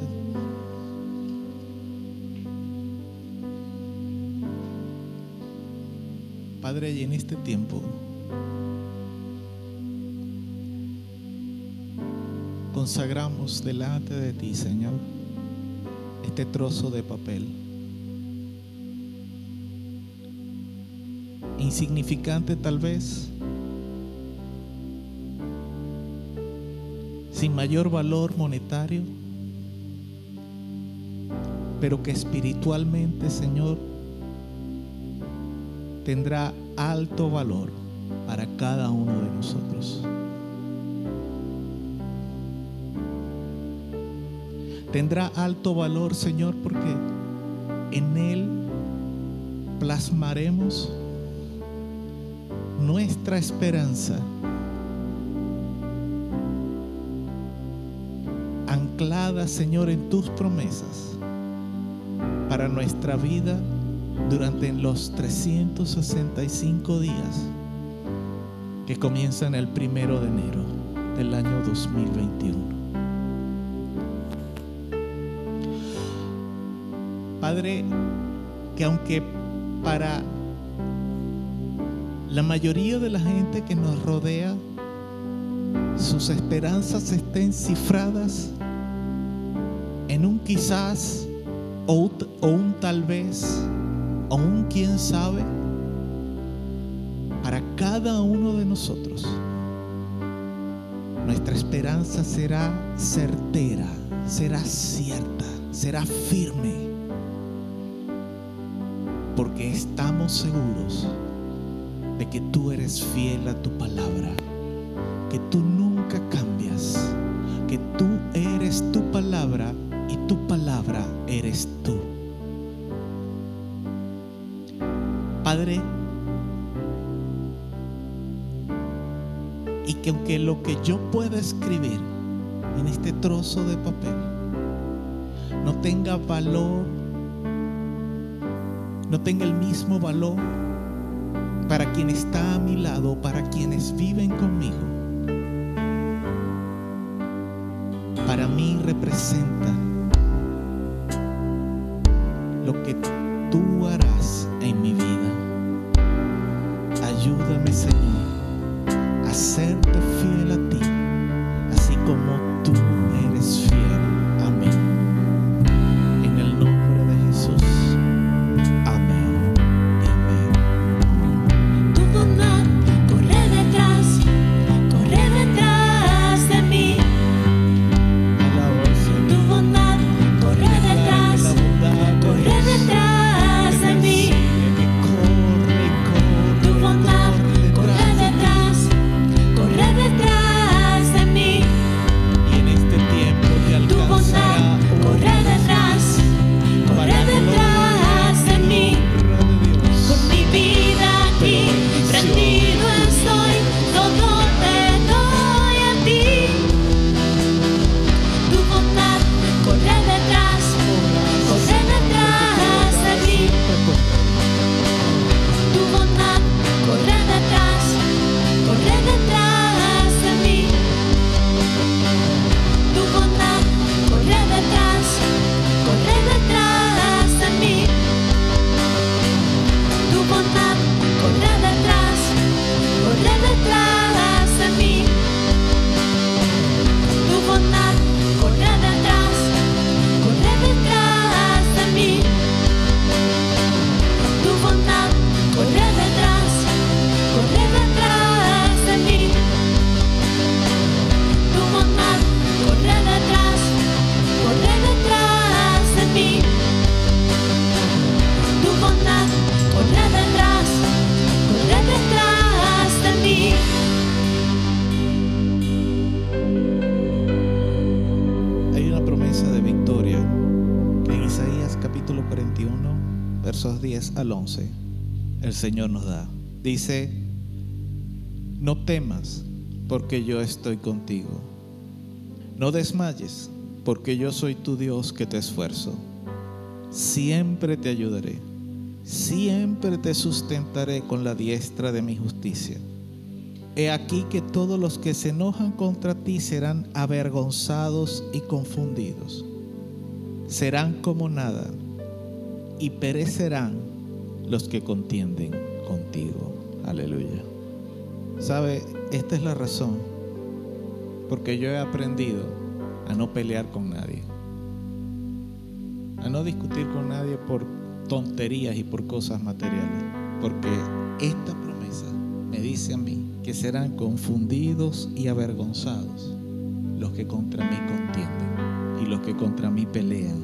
Padre, y en este tiempo consagramos delante de ti, Señor, este trozo de papel. Insignificante tal vez, sin mayor valor monetario, pero que espiritualmente, Señor, tendrá alto valor para cada uno de nosotros. Tendrá alto valor, Señor, porque en él plasmaremos nuestra esperanza, anclada, Señor, en tus promesas para nuestra vida durante los trescientos sesenta y cinco días que comienzan el primero de enero del año dos mil veintiuno. Padre, que aunque para la mayoría de la gente que nos rodea sus esperanzas estén cifradas en un quizás o, o un tal vez o un quién sabe, para cada uno de nosotros nuestra esperanza será certera, será cierta, será firme, porque estamos seguros de que tú eres fiel a tu palabra, que tú nunca cambias, que tú eres tu palabra y tu palabra eres tú. Padre, y que aunque lo que yo pueda escribir en este trozo de papel no tenga valor, no tenga el mismo valor para quien está a mi lado, para quienes viven conmigo, para mí representa lo que tú harás en mi vida. Ayúdame, Señor, a serte fiel a ti, así como tú eres fiel a mí. En el nombre de Jesús. Amén. Amén. Tu bondad corre detrás, corre detrás de mí. Alaba al Señor. Tu bondad corre detrás, La bondad corre detrás de mí. que corre, corre, Tu bondad corre detrás, corre detrás de mí. y en este tiempo te Tu bondad alcanzará. corre detrás, corre detrás de mí. Con mi vida aquí, rendido estoy, todo te doy a ti. Tu bondad corre detrás, corre detrás de mí. Tu bondad corre detrás, corre detrás de mí. Tu bondad corre detrás, corre detrás de mí. Tu bondad corre detrás, corre detrás de mí. Tu bondad corre detrás, corre detrás de mí. Tu bondad corre detrás, corre detrás de mí. Tu bondad corre detrás, corre detrás de mí. Tu bondad corre detrás, corre detrás de mí. Hay una promesa de victoria que en Isaías capítulo cuarenta y uno, versos diez al once, el Señor nos da. Dice: no temas, porque yo estoy contigo. No desmayes, porque yo soy tu Dios que te esfuerzo. Siempre te ayudaré, siempre te sustentaré con la diestra de mi justicia. He aquí que todos los que se enojan contra ti serán avergonzados y confundidos. Serán como nada y perecerán los que contienden contigo. Aleluya. ¿Sabe? Esta es la razón porque yo he aprendido a no pelear con nadie, a no discutir con nadie por tonterías y por cosas materiales, porque esta promesa me dice a mí que serán confundidos y avergonzados los que contra mí contienden y los que contra mí pelean.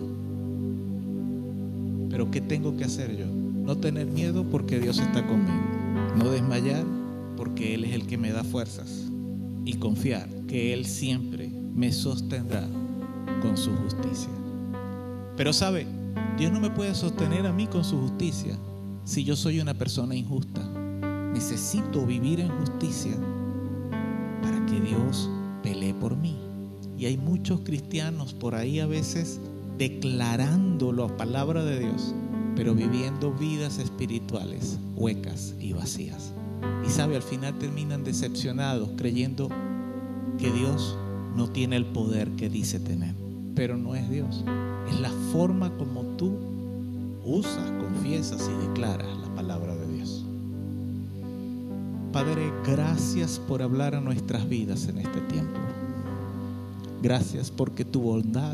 Pero ¿qué tengo que hacer yo? No tener miedo porque Dios está conmigo, no desmayar porque Él es el que me da fuerzas y confiar que Él siempre me sostendrá con su justicia. Pero sabe, Dios no me puede sostener a mí con su justicia si yo soy una persona injusta. Necesito vivir en justicia para que Dios pelee por mí. Y hay muchos cristianos por ahí a veces declarando la palabra de Dios, pero viviendo vidas espirituales huecas y vacías. Y sabe, al final terminan decepcionados creyendo que Dios no tiene el poder que dice tener. Pero no es Dios, es la forma como tú usas, confiesas y declaras la palabra de Dios. Padre, gracias por hablar a nuestras vidas en este tiempo. Gracias porque tu bondad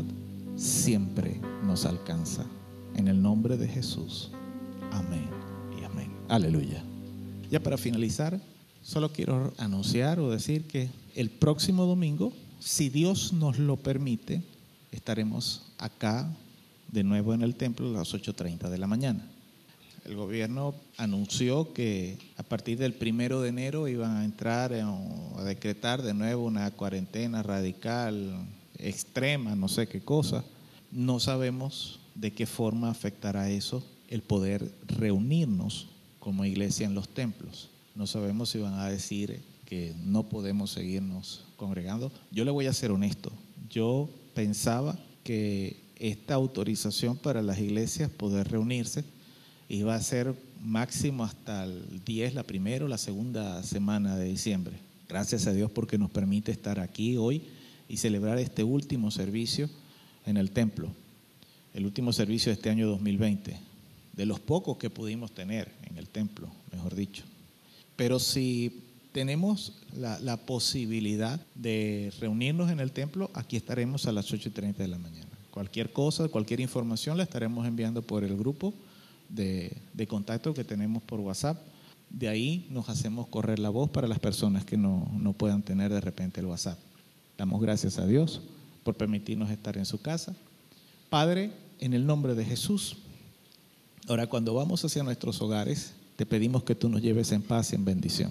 siempre nos alcanza. En el nombre de Jesús. Amén y amén. Aleluya. Ya para finalizar, solo quiero anunciar o decir que el próximo domingo, si Dios nos lo permite, estaremos acá de nuevo en el templo a las ocho treinta de la mañana. El gobierno anunció que a partir del primero de enero iban a entrar a decretar de nuevo una cuarentena radical, extrema, no sé qué cosa. No sabemos de qué forma afectará eso el poder reunirnos como iglesia en los templos. No sabemos si van a decir que no podemos seguirnos congregando. Yo le voy a ser honesto. Yo pensaba que esta autorización para las iglesias poder reunirse iba a ser máximo hasta el diez, la primera o la segunda semana de diciembre. Gracias a Dios porque nos permite estar aquí hoy y celebrar este último servicio en el templo. El último servicio de este año dos mil veinte, de los pocos que pudimos tener en el templo, mejor dicho. Pero si tenemos la, la posibilidad de reunirnos en el templo, aquí estaremos a las ocho y treinta de la mañana. Cualquier cosa, cualquier información la estaremos enviando por el grupo de, de contacto que tenemos por WhatsApp. De ahí nos hacemos correr la voz para las personas que no, no puedan tener de repente el WhatsApp. Damos gracias a Dios por permitirnos estar en su casa. Padre, en el nombre de Jesús, ahora cuando vamos hacia nuestros hogares, te pedimos que tú nos lleves en paz y en bendición.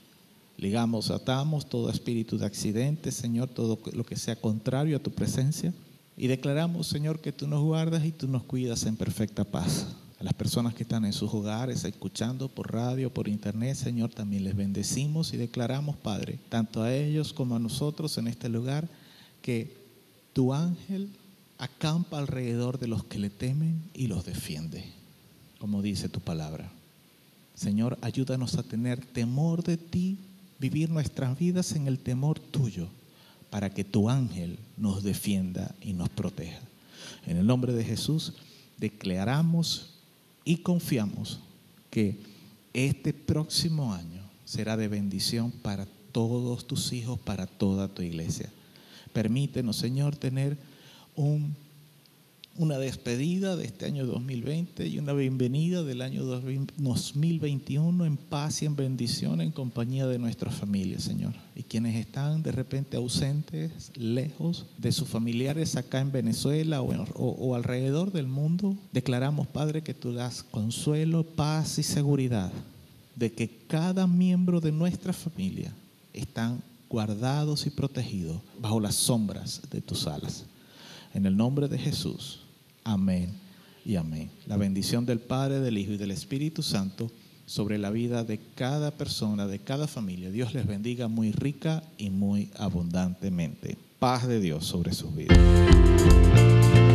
Ligamos, atamos todo espíritu de accidente, Señor, todo lo que sea contrario a tu presencia. Y declaramos, Señor, que tú nos guardas y tú nos cuidas en perfecta paz. A las personas que están en sus hogares, escuchando por radio, por internet, Señor, también les bendecimos y declaramos, Padre, tanto a ellos como a nosotros en este lugar, que tu ángel acampa alrededor de los que le temen y los defiende, como dice tu palabra. Señor, ayúdanos a tener temor de ti, vivir nuestras vidas en el temor tuyo, para que tu ángel nos defienda y nos proteja. En el nombre de Jesús, declaramos y confiamos que este próximo año será de bendición para todos tus hijos, para toda tu iglesia. Permítenos, Señor, tener un, una despedida de este año dos mil veinte y una bienvenida del año dos mil veintiuno en paz y en bendición en compañía de nuestras familias, Señor. Y quienes están de repente ausentes, lejos de sus familiares acá en Venezuela o, en, o, o alrededor del mundo, declaramos, Padre, que tú das consuelo, paz y seguridad de que cada miembro de nuestra familia están guardados y protegidos bajo las sombras de tus alas. En el nombre de Jesús, amén y amén. La bendición del Padre, del Hijo y del Espíritu Santo sobre la vida de cada persona, de cada familia. Dios les bendiga muy rica y muy abundantemente. Paz de Dios sobre sus vidas.